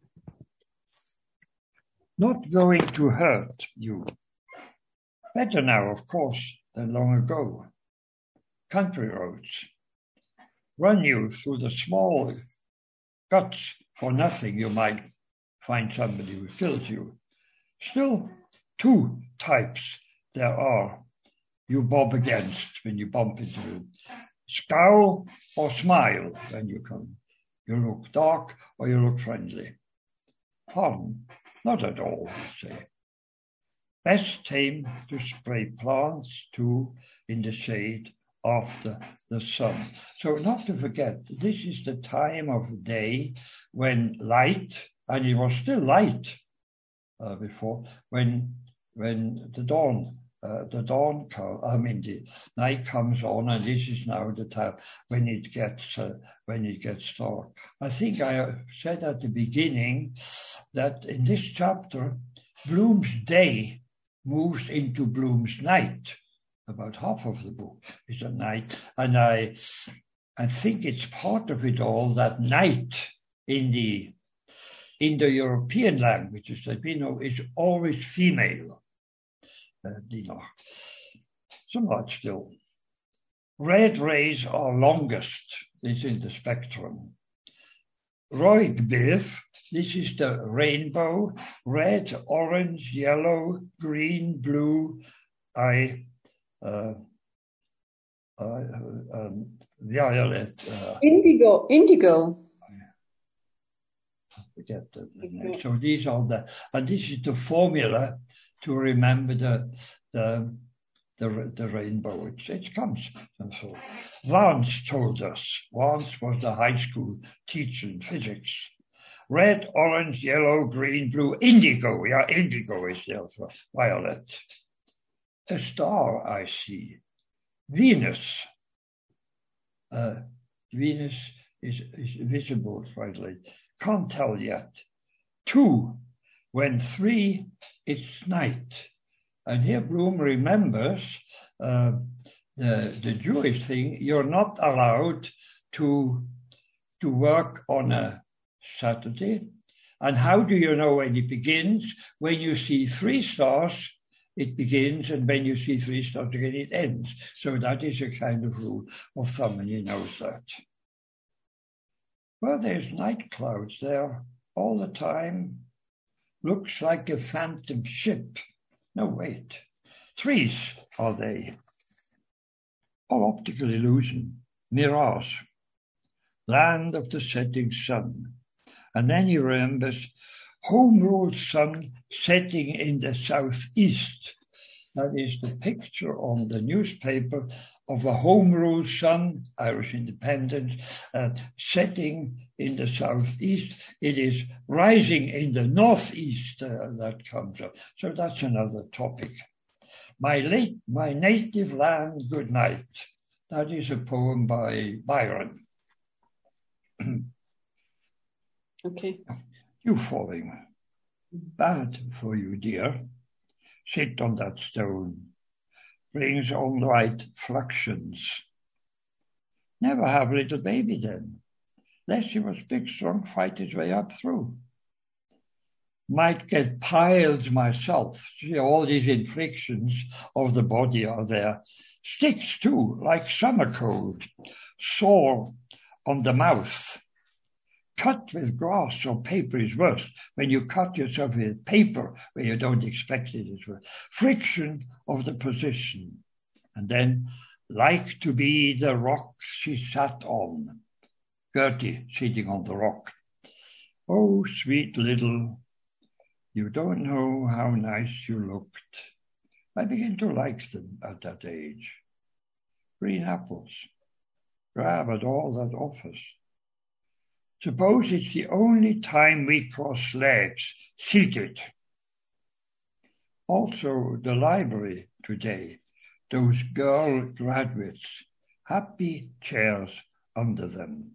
Not going to hurt you. Better now, of course, than long ago. Country roads. Run you through the small guts for nothing. You might find somebody who kills you. Still, two types there are you bob against when you bump into them. Scowl or smile when you come. You look dark or you look friendly. Fun. Not at all, you say. Best time to spray plants too in the shade after the sun. So not to forget, this is the time of day when light, and it was still light uh, before, when when the dawn, uh, the dawn comes, I mean the night comes on, and this is now the time when it gets uh, when it gets dark. I think I said at the beginning that in this chapter, Bloom's day moves into Bloom's night. About half of the book is at night. And I I think it's part of it all that night in the in the European languages that we know is always female. Uh, you know, somewhat still. Red rays are longest, is in the spectrum. Roigbiff, this is the rainbow, red, orange, yellow, green, blue, I, uh, uh, um, violet. Uh, indigo, indigo. I forget the, the name. So these are the, and this is the formula to remember the the the, the rainbow. It, it comes. And so Vance told us. Vance was the high school teacher in physics. Red, orange, yellow, green, blue, indigo. Yeah, indigo is the other. Violet. A star I see. Venus. Uh, Venus is, is visible slightly. Can't tell yet. Two. When three, it's night. And here Bloom remembers uh, the, the Jewish thing, you're not allowed to, to work on a Saturday. And how do you know when it begins? When you see three stars, it begins, and when you see three stars again, it ends. So that is a kind of rule of thumb, and he knows that. Well, there's night clouds there all the time. Looks like a phantom ship. No, wait. Trees are they. All optical illusion. Mirage. Land of the setting sun. And then he remembers home-ruled sun setting in the southeast. That is the picture on the newspaper of a home-ruled sun, Irish independence, uh, setting in the southeast. It is rising in the northeast uh, that comes up. So that's another topic. My late, my native land, good night. That is a poem by Byron. Okay. You falling. Bad for you, dear. Sit on that stone. Brings on right fluxions. Never have little baby then. Lest he was big, strong, fight his way up through. Might get piles myself. See, all these inflictions of the body are there. Sticks too, like summer cold. Sore on the mouth. Cut with grass or paper is worse. When you cut yourself with paper where you don't expect it is worse. Friction of the position. And then, like to be the rock she sat on. Gertie sitting on the rock. Oh, sweet little, you don't know how nice you looked. I begin to like them at that age. Green apples. Grab at all that offers. Suppose it's the only time we cross legs, seated. Also, the library today, those girl graduates, happy chairs under them.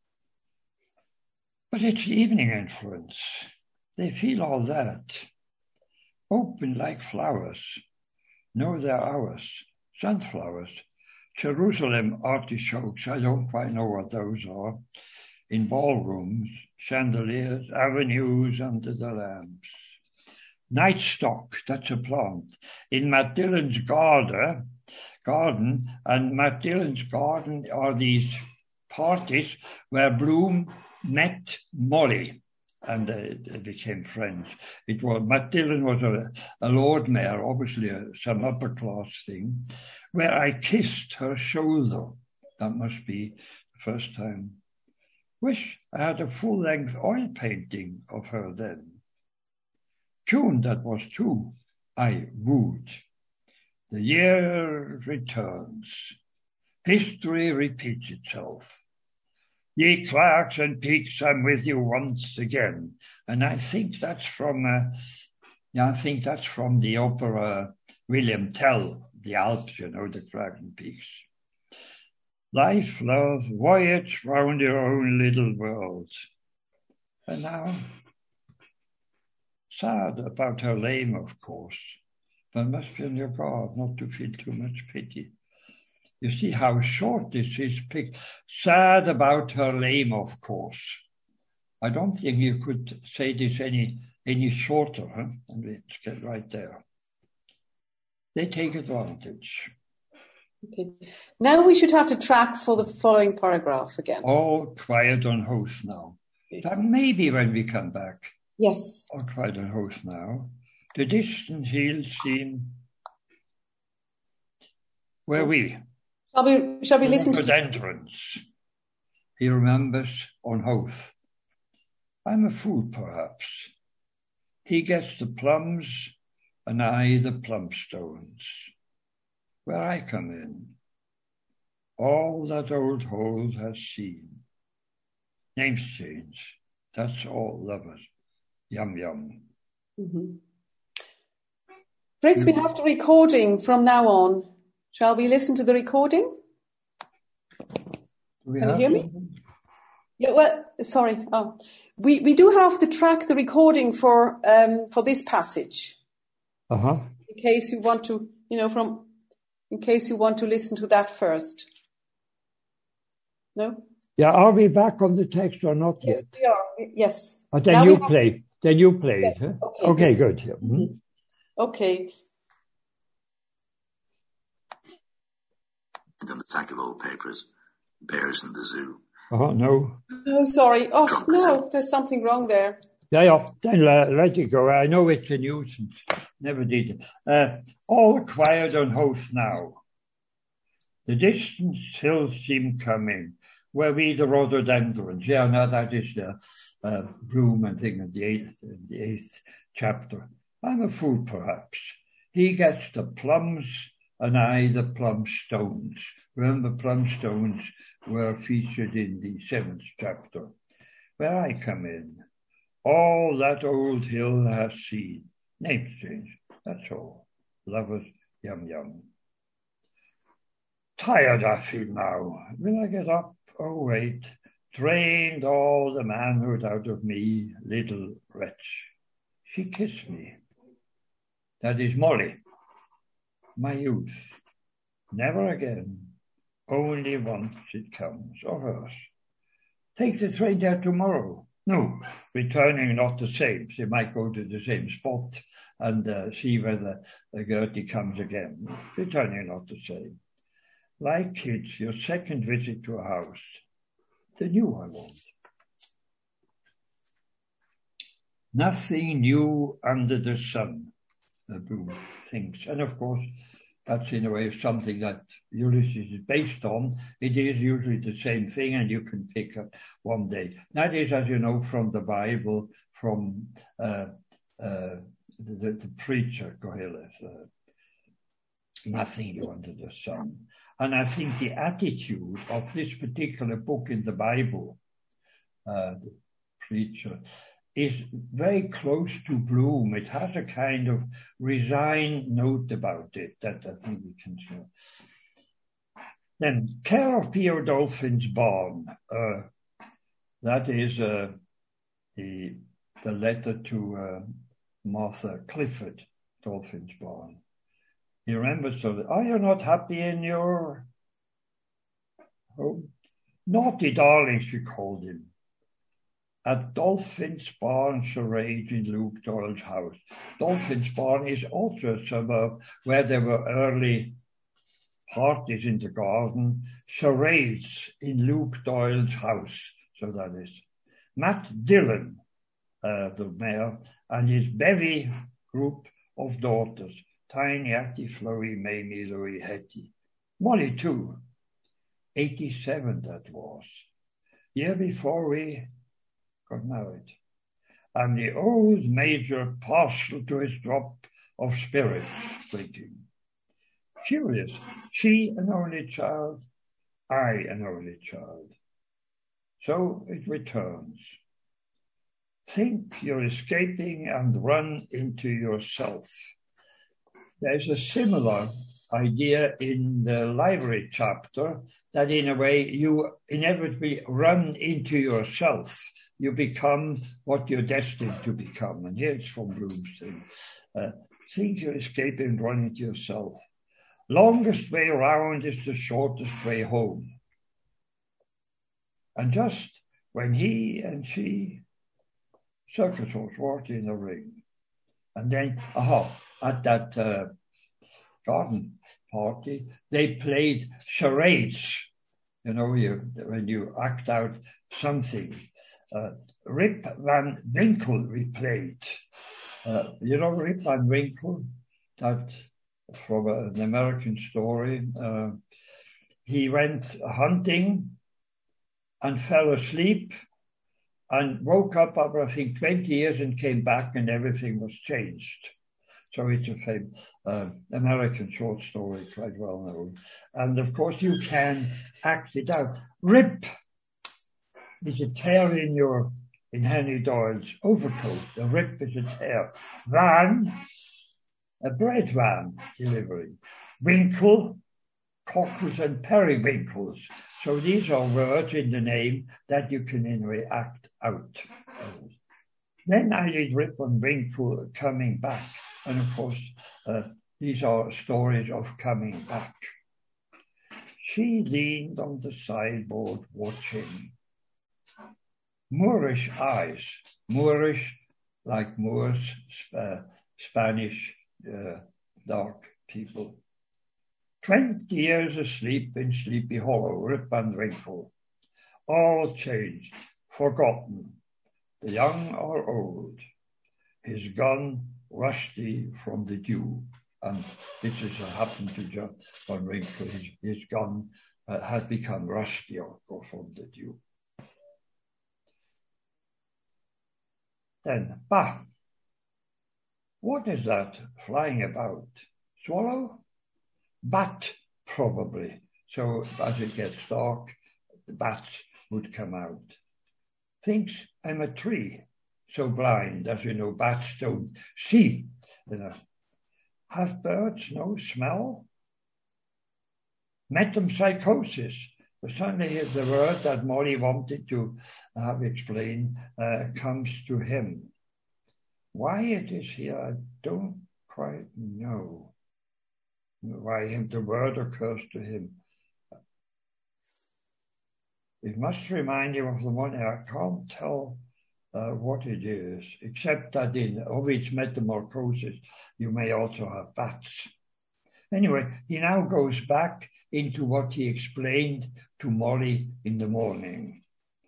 But it's the evening influence. They feel all that. Open like flowers. Know they're ours. Sunflowers. Jerusalem artichokes. I don't quite know what those are. In ballrooms, chandeliers, avenues under the lamps. Night stock, that's a plant. In Matt Dillon's garden, garden, and Matt Dillon's garden are these parties where Bloom met Molly, and they, they became friends. It was Matt Dillon was a, a Lord Mayor, obviously a, some upper class thing, where I kissed her shoulder. That must be the first time. Wish I had a full-length oil painting of her then. June, that was too, I wooed. The year returns. History repeats itself. Ye Clarks and Peaks, I'm with you once again. And I think that's from, uh, yeah, I think that's from the opera William Tell, the Alps, you know, the Clarks and Peaks. Life, love, voyage round your own little world. And now, sad about her lame, of course, but must be on your guard not to feel too much pity. You see how short this is picked. Sad about her lame, of course. I don't think you could say this any, any shorter, huh? And let's get right there. They take advantage. Okay. Now we should have the track for the following paragraph again. All quiet on host now. That maybe when we come back. Yes. All quiet on host now. The distant hills seem. Where we? Shall we? Shall we listen to? Entrance. He remembers on Hoth. I'm a fool, perhaps. He gets the plums, and I the plumstones. Where I come in, all that old Hoth has seen. Names change. That's all lovers. Yum yum. Mm-hmm. Fritz, we have the recording from now on. Shall we listen to the recording? We Can have you hear me? something? Yeah. Well, sorry. Oh, we we do have the track, the recording for um for this passage. Uh huh. In case you want to, you know, from. in case you want to listen to that first. No? Yeah, are we back on the text or not Yes, yet? we are. Yes. But then Now you we have- play. Then you play Yes. it. Huh? Okay, Okay, good. good. Yeah. Mhm. Okay. Than the sack of old papers, bears in the zoo. Oh, no. Oh, sorry. Oh, Drunk as no, hell. there's something wrong there. Yeah, yeah. Then uh, let it go. I know it's a nuisance. Never did it. Uh, all quiet on host now. The distant hills seem coming. Where we the rhododendrons. Yeah, now that is the uh, bloom and thing in the eighth, in the eighth chapter. I'm a fool, perhaps. He gets the plums and I the plum stones. Remember, plum stones were featured in the seventh chapter. Where I come in, all that old hill has seen. Names change, that's all. Lovers, yum yum. Tired I feel now. Will I get up? Oh, wait. Drained all the manhood out of me, little wretch. She kissed me. That is Molly, my youth. Never again. Only once it comes, of hers. Take the train there tomorrow. No, returning not the same. She might go to the same spot and uh, see whether the Gertie comes again. Returning not the same. Like kids, your second visit to a house. The new I want. Nothing new under the sun, the Bloom thinks. And of course, that's in a way something that Ulysses is based on. It is usually the same thing, and you can pick up one day. That is, as you know, from the Bible, from uh, uh, the, the preacher, Koheleth. Uh, nothing new under the sun. And I think the attitude of this particular book in the Bible, uh, the preacher, is very close to Bloom. It has a kind of resigned note about it that I think we can see. Then, Care of Pio Dolphin's Barn. Uh, that is uh, the, the letter to uh, Martha Clifford, Dolphin's Barn. He remembers, so are you not happy in your home? Naughty darling, she called him. At Dolphin's Barn charade in Luke Doyle's house. Dolphin's Barn is also a suburb where there were early parties in the garden, charades in Luke Doyle's house. So that is Matt Dillon, uh, the mayor, and his bevy group of daughters. Tiny, Hattie, Florrie, Mamie, Louie, Hetty. Molly, too. eighty-seven that was. Year before we got married. And the old major partial to his drop of spirits, thinking. Curious, she an only child, I an only child. So it returns. Think you're escaping and run into yourself. There's a similar idea in the library chapter that in a way you inevitably run into yourself. You become what you're destined to become. And here it's from Bloom's thing. Uh, think you're escaping and run into yourself. Longest way around is the shortest way home. And just when he and she, circus horse, walked in the ring. And then, aha, at that uh, garden party, they played charades. You know, you when you act out something. Uh, Rip Van Winkle replayed. Uh, you know Rip Van Winkle? That from a, an American story. Uh, he went hunting and fell asleep and woke up after, I think, twenty years and came back and everything was changed. So it's a famous uh, American short story, quite well known. And of course, you can act it out. Rip is a tear in your, in Henry Doyle's overcoat. The rip is a tear. Van, a bread van delivery. Winkle, cockles and periwinkles. So these are words in the name that you can in a way act out. Then I did Rip and Winkle coming back. And of course, uh, these are stories of coming back. She leaned on the sideboard watching. Moorish eyes, Moorish like Moors, uh, Spanish, uh, dark people. Twenty years asleep in Sleepy Hollow, Rip and Wrinkle. All changed, forgotten, the young are old. His gun rusty from the dew. And this has happened to John Van Wrinkle. His, his gun uh, had become rusty or, or from the dew. Then, bah! What is that flying about? Swallow? Bat, probably. So as it gets dark, the bats would come out. Thinks I'm a tree, so blind, as you know, bats don't see. You know. Have birds no smell? Metempsychosis. Suddenly the word that Molly wanted to have explained uh, comes to him. Why it is here, I don't quite know. Why him, the word occurs to him. It must remind you of the one, I can't tell uh, what it is, except that in Ovid's Metamorphosis, you may also have bats. Anyway, he now goes back into what he explained to Molly in the morning.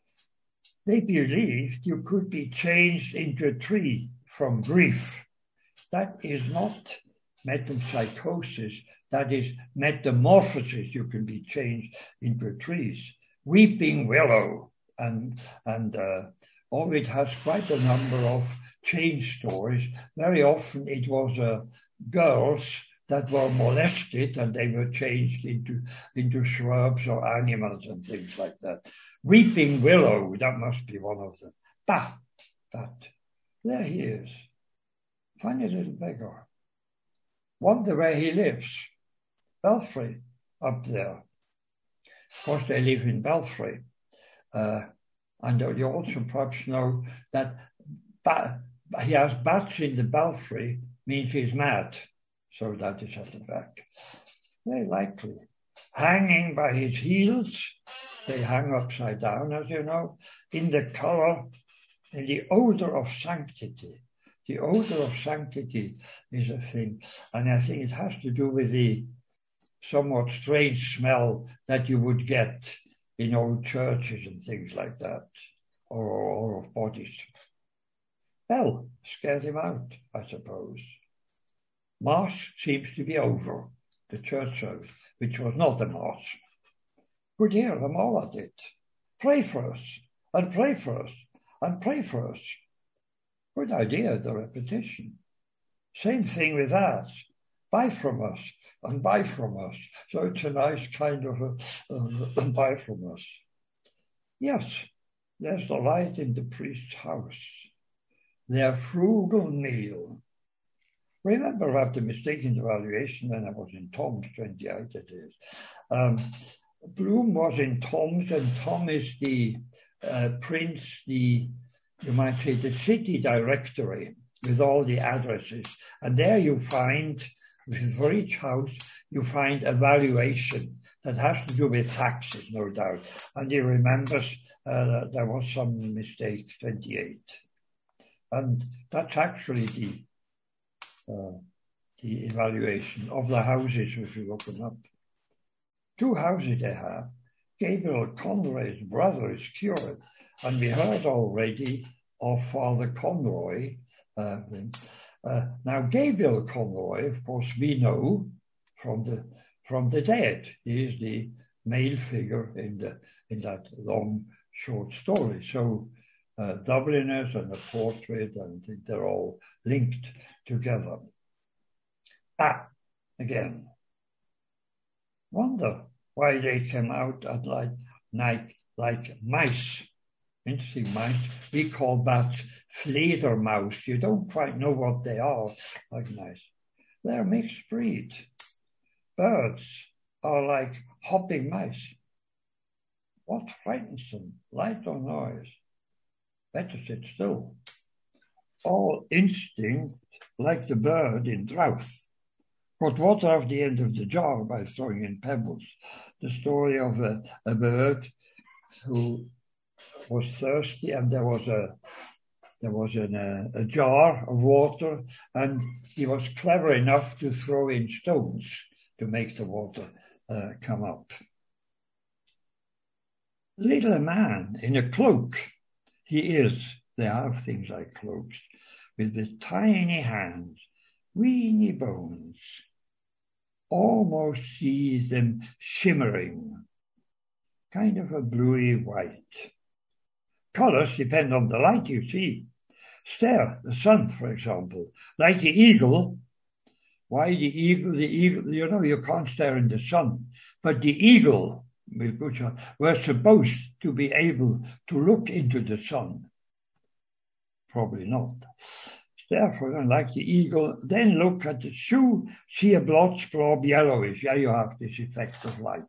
They believed you could be changed into a tree from grief. That is not metempsychosis, that is metamorphosis. You can be changed into trees. Weeping willow, and and uh, Ovid has quite a number of change stories. Very often it was uh, girls that were molested and they were changed into, into shrubs or animals and things like that. Weeping willow, that must be one of them. Bah, but there he is. Funny little beggar. Wonder where he lives. Belfry, up there. Of course, they live in Belfry. Uh, and you also perhaps know that ba- he has bats in the Belfry, means he's mad. So that is at the back. Very likely. Hanging by his heels, they hang upside down, as you know, in the color, in the odor of sanctity. The odor of sanctity is a thing. And I think it has to do with the somewhat strange smell that you would get in old churches and things like that, or, or of bodies. Well, scared him out, I suppose. Mass seems to be over, the church service, which was not a mass. Good hear them all at it. Pray for us, and pray for us, and pray for us. Good idea, the repetition. Same thing with that. Buy from us, and buy from us. So it's a nice kind of a, uh, buy from us. Yes, there's the light in the priest's house. Their frugal meal. Remember, after mistaken evaluation when I was in Tom's, twenty-eight it is. Um, Bloom was in Tom's, and Tom is the uh, prince, the, you might say, the city directory with all the addresses. And there you find, for each house, you find a valuation that has to do with taxes, no doubt. And he remembers uh, that there was some mistake, twenty-eight. And that's actually the Uh, the evaluation of the houses which we open up. Two houses they have. Gabriel Conroy's brother is cured, and we heard already of Father Conroy. Uh, uh, now, Gabriel Conroy, of course, we know from the from the dead. He is the male figure in the in that long short story. So, uh, Dubliners and a portrait, and they're all linked together. Ah, again. Wonder why they came out at like night like mice. Interesting mice. We call bats Fledermaus. You don't quite know what they are, like mice. They're mixed breed. Birds are like hopping mice. What frightens them? Light or noise? Better sit still. All instinct, like the bird in drought. got water off the end of the jar by throwing in pebbles. The story of a, a bird who was thirsty, and there was a there was an, a, a jar of water, and he was clever enough to throw in stones to make the water uh, come up. Little man in a cloak, he is, they have things like cloaks, with the tiny hands, weeny bones, almost sees them shimmering, kind of a bluey white. Colours depend on the light you see. Stare, the sun, for example, like the eagle. Why the eagle? The eagle, you know, you can't stare in the sun, but the eagle, we're supposed to be able to look into the sun. Probably not. Stare for them like the eagle, then look at the shoe, see a blotch blob yellowish. Yeah, you have this effect of light.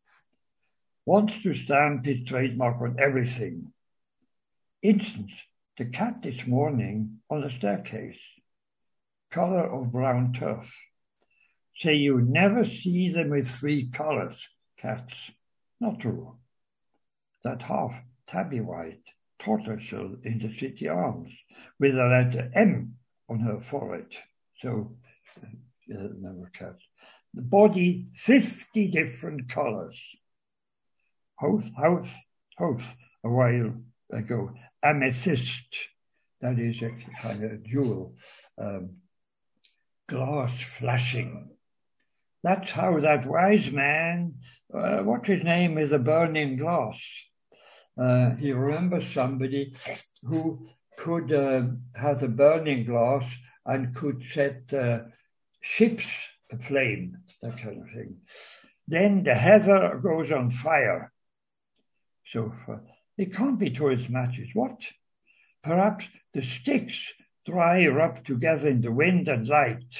Wants to stamp his trademark on everything. Instance, the cat this morning on the staircase, color of brown turf. Say you never see them with three colors, cats. Not true. That half tabby white tortoiseshell in the City Arms with the letter M on her forehead. So, uh, never cats. The body, fifty different colors. House, house, house, a while ago. Amethyst, that is a kind of jewel. Um, glass flashing. That's how that wise man, uh, what's his name, with the burning glass. Uh, he remembers somebody who could uh, have a burning glass and could set uh, ships aflame, that kind of thing. Then the heather goes on fire. So uh, it can't be tourist matches. What? Perhaps the sticks dry rub together in the wind and light.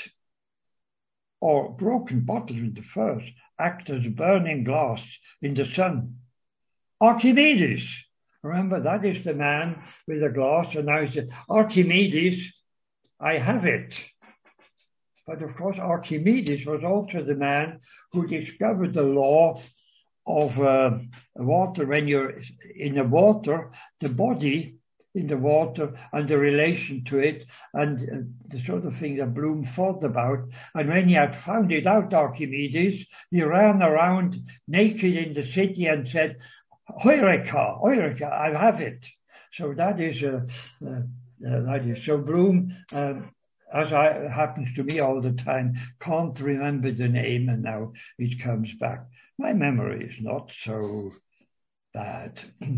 Or broken bottles in the furs act as burning glass in the sun. Archimedes, remember that is the man with the glass, and now he said, Archimedes, I have it. But of course, Archimedes was also the man who discovered the law of uh, water. When you're in the water, the body in the water and the relation to it, and uh, the sort of thing that Bloom thought about. And when he had found it out, Archimedes, he ran around naked in the city and said, Eureka, Eureka, I have it. So that is, uh, uh, uh, that is. So Bloom, uh, as I, happens to me all the time, can't remember the name, and now it comes back. My memory is not so bad.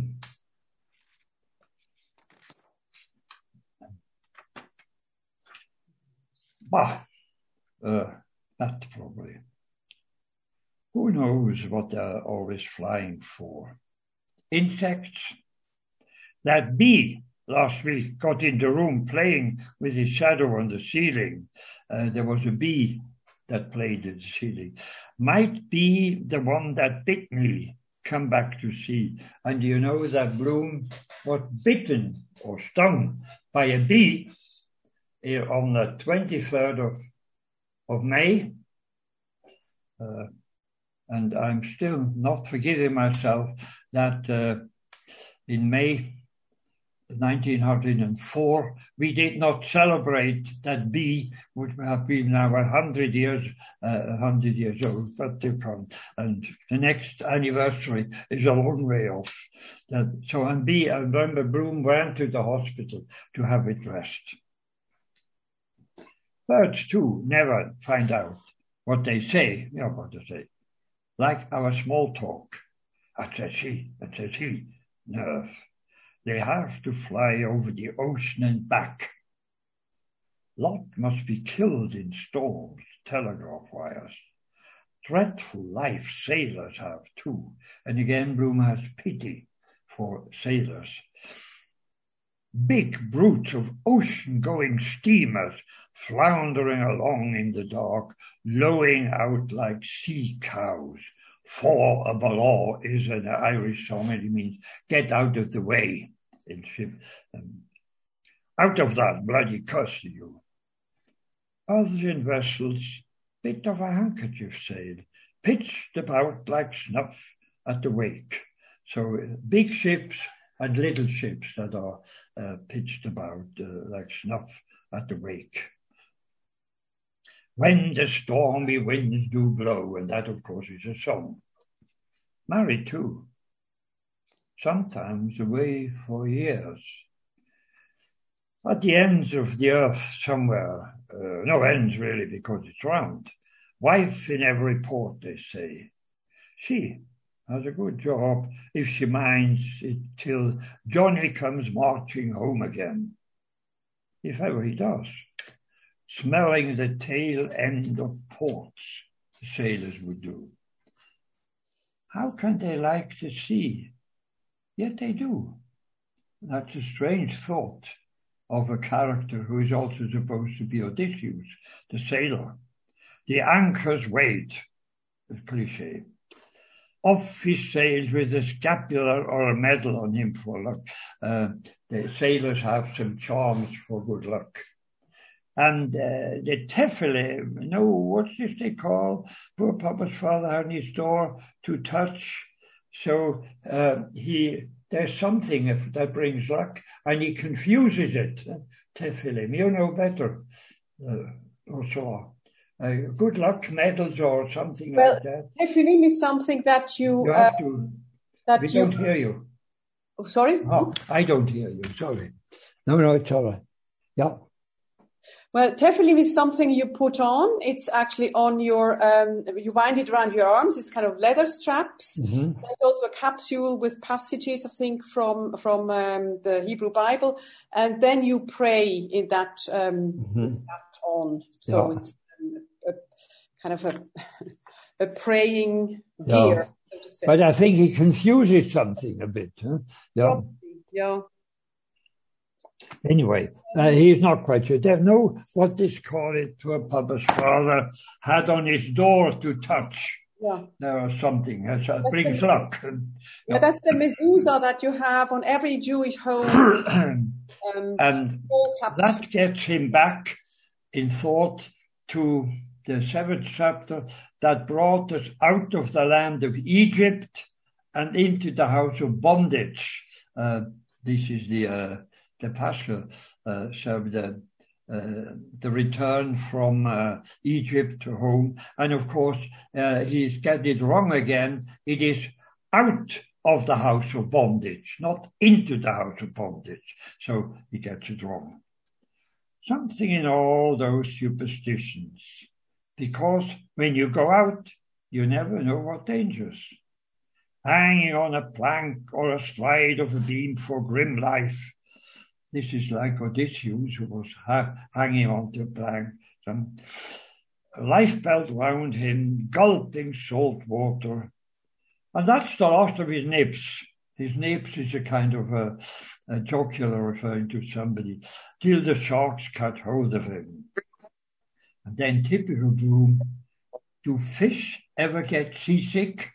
Bah, uh, that probably. Who knows what they're always flying for? Insects? That bee last week got in the room playing with his shadow on the ceiling. Uh, there was a bee that played in the ceiling. Might be the one that bit me, come back to see. And you know that Bloom was bitten or stung by a bee here on the twenty-third of, of May. Uh, and I'm still not forgiving myself that uh, in May nineteen oh four, we did not celebrate that bee, which have been now a hundred years, uh, a hundred years old, but you can't. And the next anniversary is a long way off. That, so, and bee, I remember Bloom went to the hospital to have it dressed. Birds too never find out what they say, you know what they say. Like our small talk. That says he, that says he, nerve. They have to fly over the ocean and back. Lot must be killed in storms, telegraph wires. Dreadful life sailors have too. And again, Bloom has pity for sailors. Big brutes of ocean-going steamers floundering along in the dark, lowing out like sea cows. For a balaw is an Irish song, and it means get out of the way. In ship, um, out of that, bloody curse you. Others in vessels bit of a handkerchief sail, pitched about like snuff at the wake. So big ships and little ships that are uh, pitched about uh, like snuff at the wake. When the stormy winds do blow, and that, of course, is a song. Married too, sometimes away for years. At the ends of the earth somewhere, uh, no ends really because it's round. Wife in every port, they say. She has a good job if she minds it till Johnny comes marching home again. If ever he does. Smelling the tail end of ports, the sailors would do. How can they like the sea? Yet they do. That's a strange thought of a character who is also supposed to be Odysseus, the sailor. The anchors wait, a cliché. Off he sails with a scapular or a medal on him for luck. Uh, the sailors have some charms for good luck. And uh, the Tefele, no, what's this they call? Poor Papa's father had his door to touch. So uh, he, there's something that brings luck, and he confuses it. Tefele, you know better. Uh, or so. Uh, good luck medals or something well, like that. Tefillin is something that you... You have uh, to... That we you, don't hear you. Oh, sorry? Oh, I don't hear you, sorry. No, no, it's all right. Yeah. Well, tefillin is something you put on. It's actually on your, um, you wind it around your arms. It's kind of leather straps. Mm-hmm. There's also a capsule with passages, I think, from from um, the Hebrew Bible. And then you pray in that, um, Mm-hmm. with that on. So yeah. It's um, a, kind of a, a praying gear. Yeah. So to say. But I think he confuses something a bit. Huh? Yeah. Yeah. Anyway, uh, he's not quite sure. They know what this call it to a Papa's father had on his door to touch. Yeah. There was something that uh, brings the, luck. And, yeah, that's the mezuzah that you have on every Jewish home. um, and that gets him back in thought to the seventh chapter that brought us out of the land of Egypt and into the house of bondage. Uh, this is the... Uh, the Pascha, uh, so the, uh, the return from uh, Egypt to home. And of course, uh, he's got it wrong again. It is out of the house of bondage, not into the house of bondage. So he gets it wrong. Something in all those superstitions, because when you go out, you never know what dangers. Hanging on a plank or astride of a beam for grim life. This is like Odysseus, who was ha- hanging on to a plank. Some life belt round him, gulping salt water. And that's the last of his nibs. His nibs is a kind of a, a jocular referring to somebody, till the sharks cut hold of him. And then typical Bloom, do fish ever get seasick?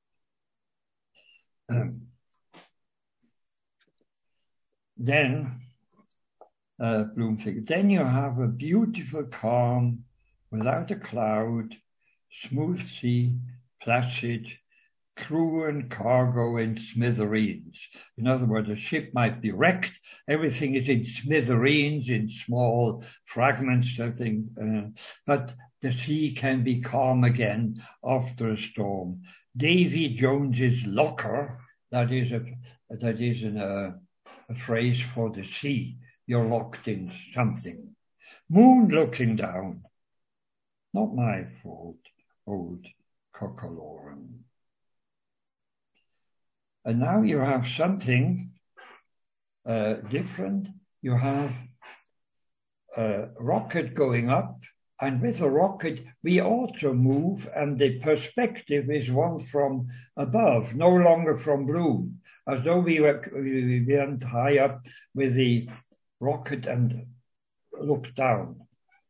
Um, then... Uh, Bloom thinks, then you have a beautiful calm, without a cloud, smooth sea, placid, crew and cargo in smithereens. In other words, a ship might be wrecked, everything is in smithereens, in small fragments, I think, uh, but the sea can be calm again after a storm. Davy Jones's locker, that is a, that is an, uh, a phrase for the sea. You're locked in something. Moon looking down. Not my fault, old Cockalorum. And now you have something uh, different. You have a rocket going up, and with the rocket we also move, and the perspective is one from above, no longer from Bloom, as though we, were, we went high up with the rocket and look down.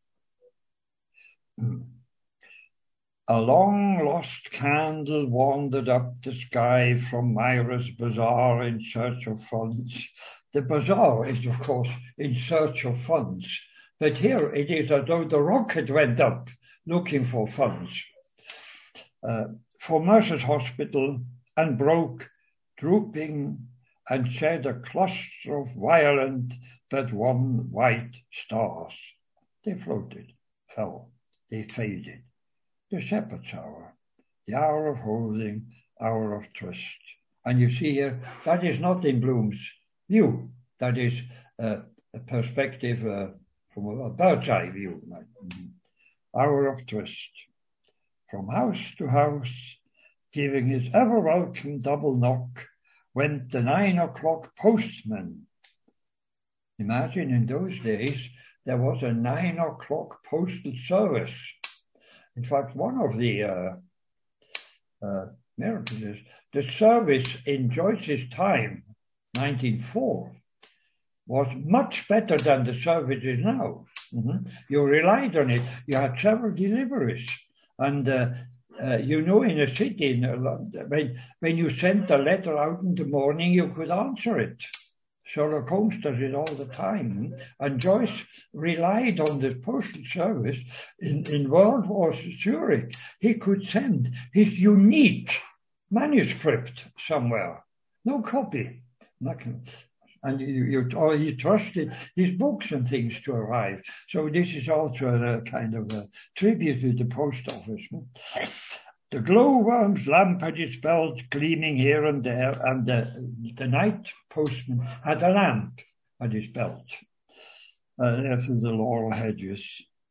A long lost candle wandered up the sky from Myra's bazaar in search of funds. The bazaar is, of course, in search of funds, but here it is as though the rocket went up looking for funds uh, for Mercer's Hospital, and broke, drooping, and shed a cluster of violent but one white stars. They floated, fell, they faded. The shepherd's hour, the hour of holding, hour of trust. And you see here, that is not in Bloom's view. That is uh, a perspective uh, from a bird's eye view. Mm-hmm. Hour of trust. From house to house, giving his ever welcome double knock, went the nine o'clock postman. Imagine in those days, there was a nine o'clock postal service. In fact, one of the uh, uh, miracles is the service in Joyce's time, nineteen oh four, was much better than the service is now. Mm-hmm. You relied on it. You had several deliveries. And uh, uh, you know, in a city, in a, when, when you sent a letter out in the morning, you could answer it. Sherlock Holmes does it all the time. And Joyce relied on the postal service in, in World War Zurich. He could send his unique manuscript somewhere. No copy. And you, you, or he trusted his books and things to arrive. So this is also a kind of a tribute to the post office. The glowworm's lamp had its belt gleaming here and there, and the, the night postman had a lamp at his belt. Uh, there through the laurel hedges.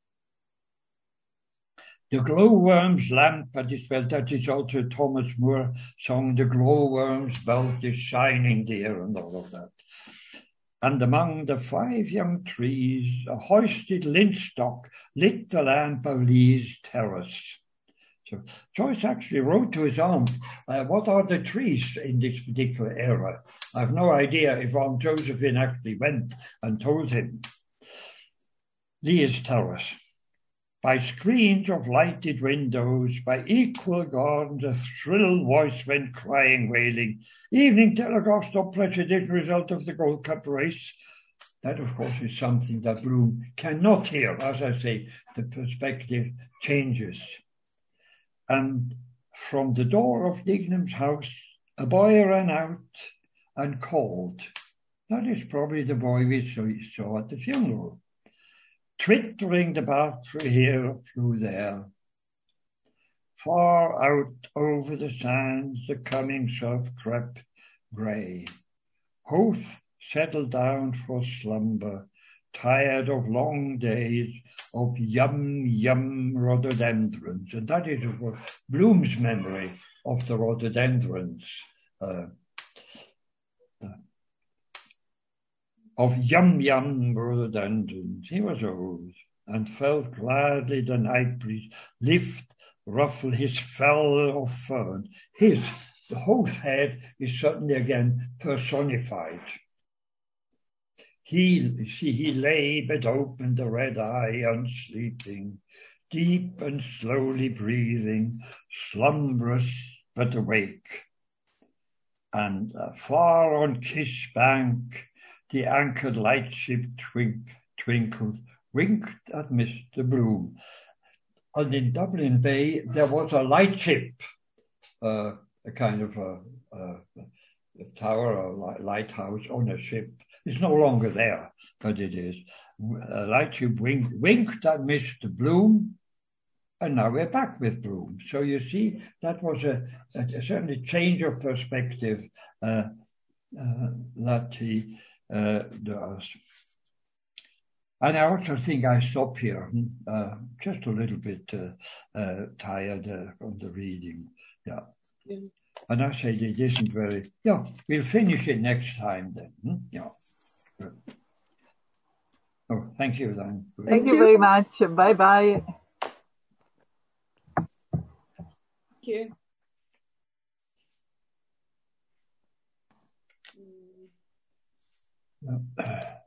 The glowworm's lamp at its belt, that is also Thomas Moore song, the glowworm's belt is shining dear, and all of that. And among the five young trees, a hoisted linstock lit the lamp of Lee's terrace. So Joyce actually wrote to his aunt, uh, what are the trees in this particular era? I have no idea if Aunt Josephine actually went and told him. Lee's terrace. By screens of lighted windows, by equal gardens, a shrill voice went crying, wailing, evening telegraph stop prejudicial result of the Gold Cup race. That, of course, is something that Bloom cannot hear. As I say, the perspective changes. And from the door of Dignam's house, a boy ran out and called. That is probably the boy we saw at the funeral. Twittering the bat flew here, flew there. Far out over the sands, the coming surf crept grey. Hoth settled down for slumber, tired of long days of yum, yum rhododendrons. And that is of course Bloom's memory of the rhododendrons. Uh, uh, of yum, yum rhododendrons. He was old and felt gladly the night breeze lift, ruffle his fell of fern. His, the Hoth head, is certainly again personified. He, see, he lay but opened the red eye, unsleeping, deep and slowly breathing, slumbrous but awake. And uh, far on Kish Bank, the anchored lightship twink, twinkled, winked at Mister Bloom. And in Dublin Bay, there was a lightship, uh, a kind of a, a, a tower or a lighthouse on a ship. It's no longer there, but it is. A lightship wink, winked at Mister Bloom, and now we're back with Bloom. So you see, that was a, a, a certainly change of perspective uh, uh, that he uh, does. And I also think I stop here, uh, just a little bit uh, uh, tired uh, from the reading. Yeah. yeah. And I said it isn't very, yeah, we'll finish it next time then. Hmm? Yeah. Good. Oh, thank you then. Thank, thank you very much. Bye-bye. Thank you. Yeah.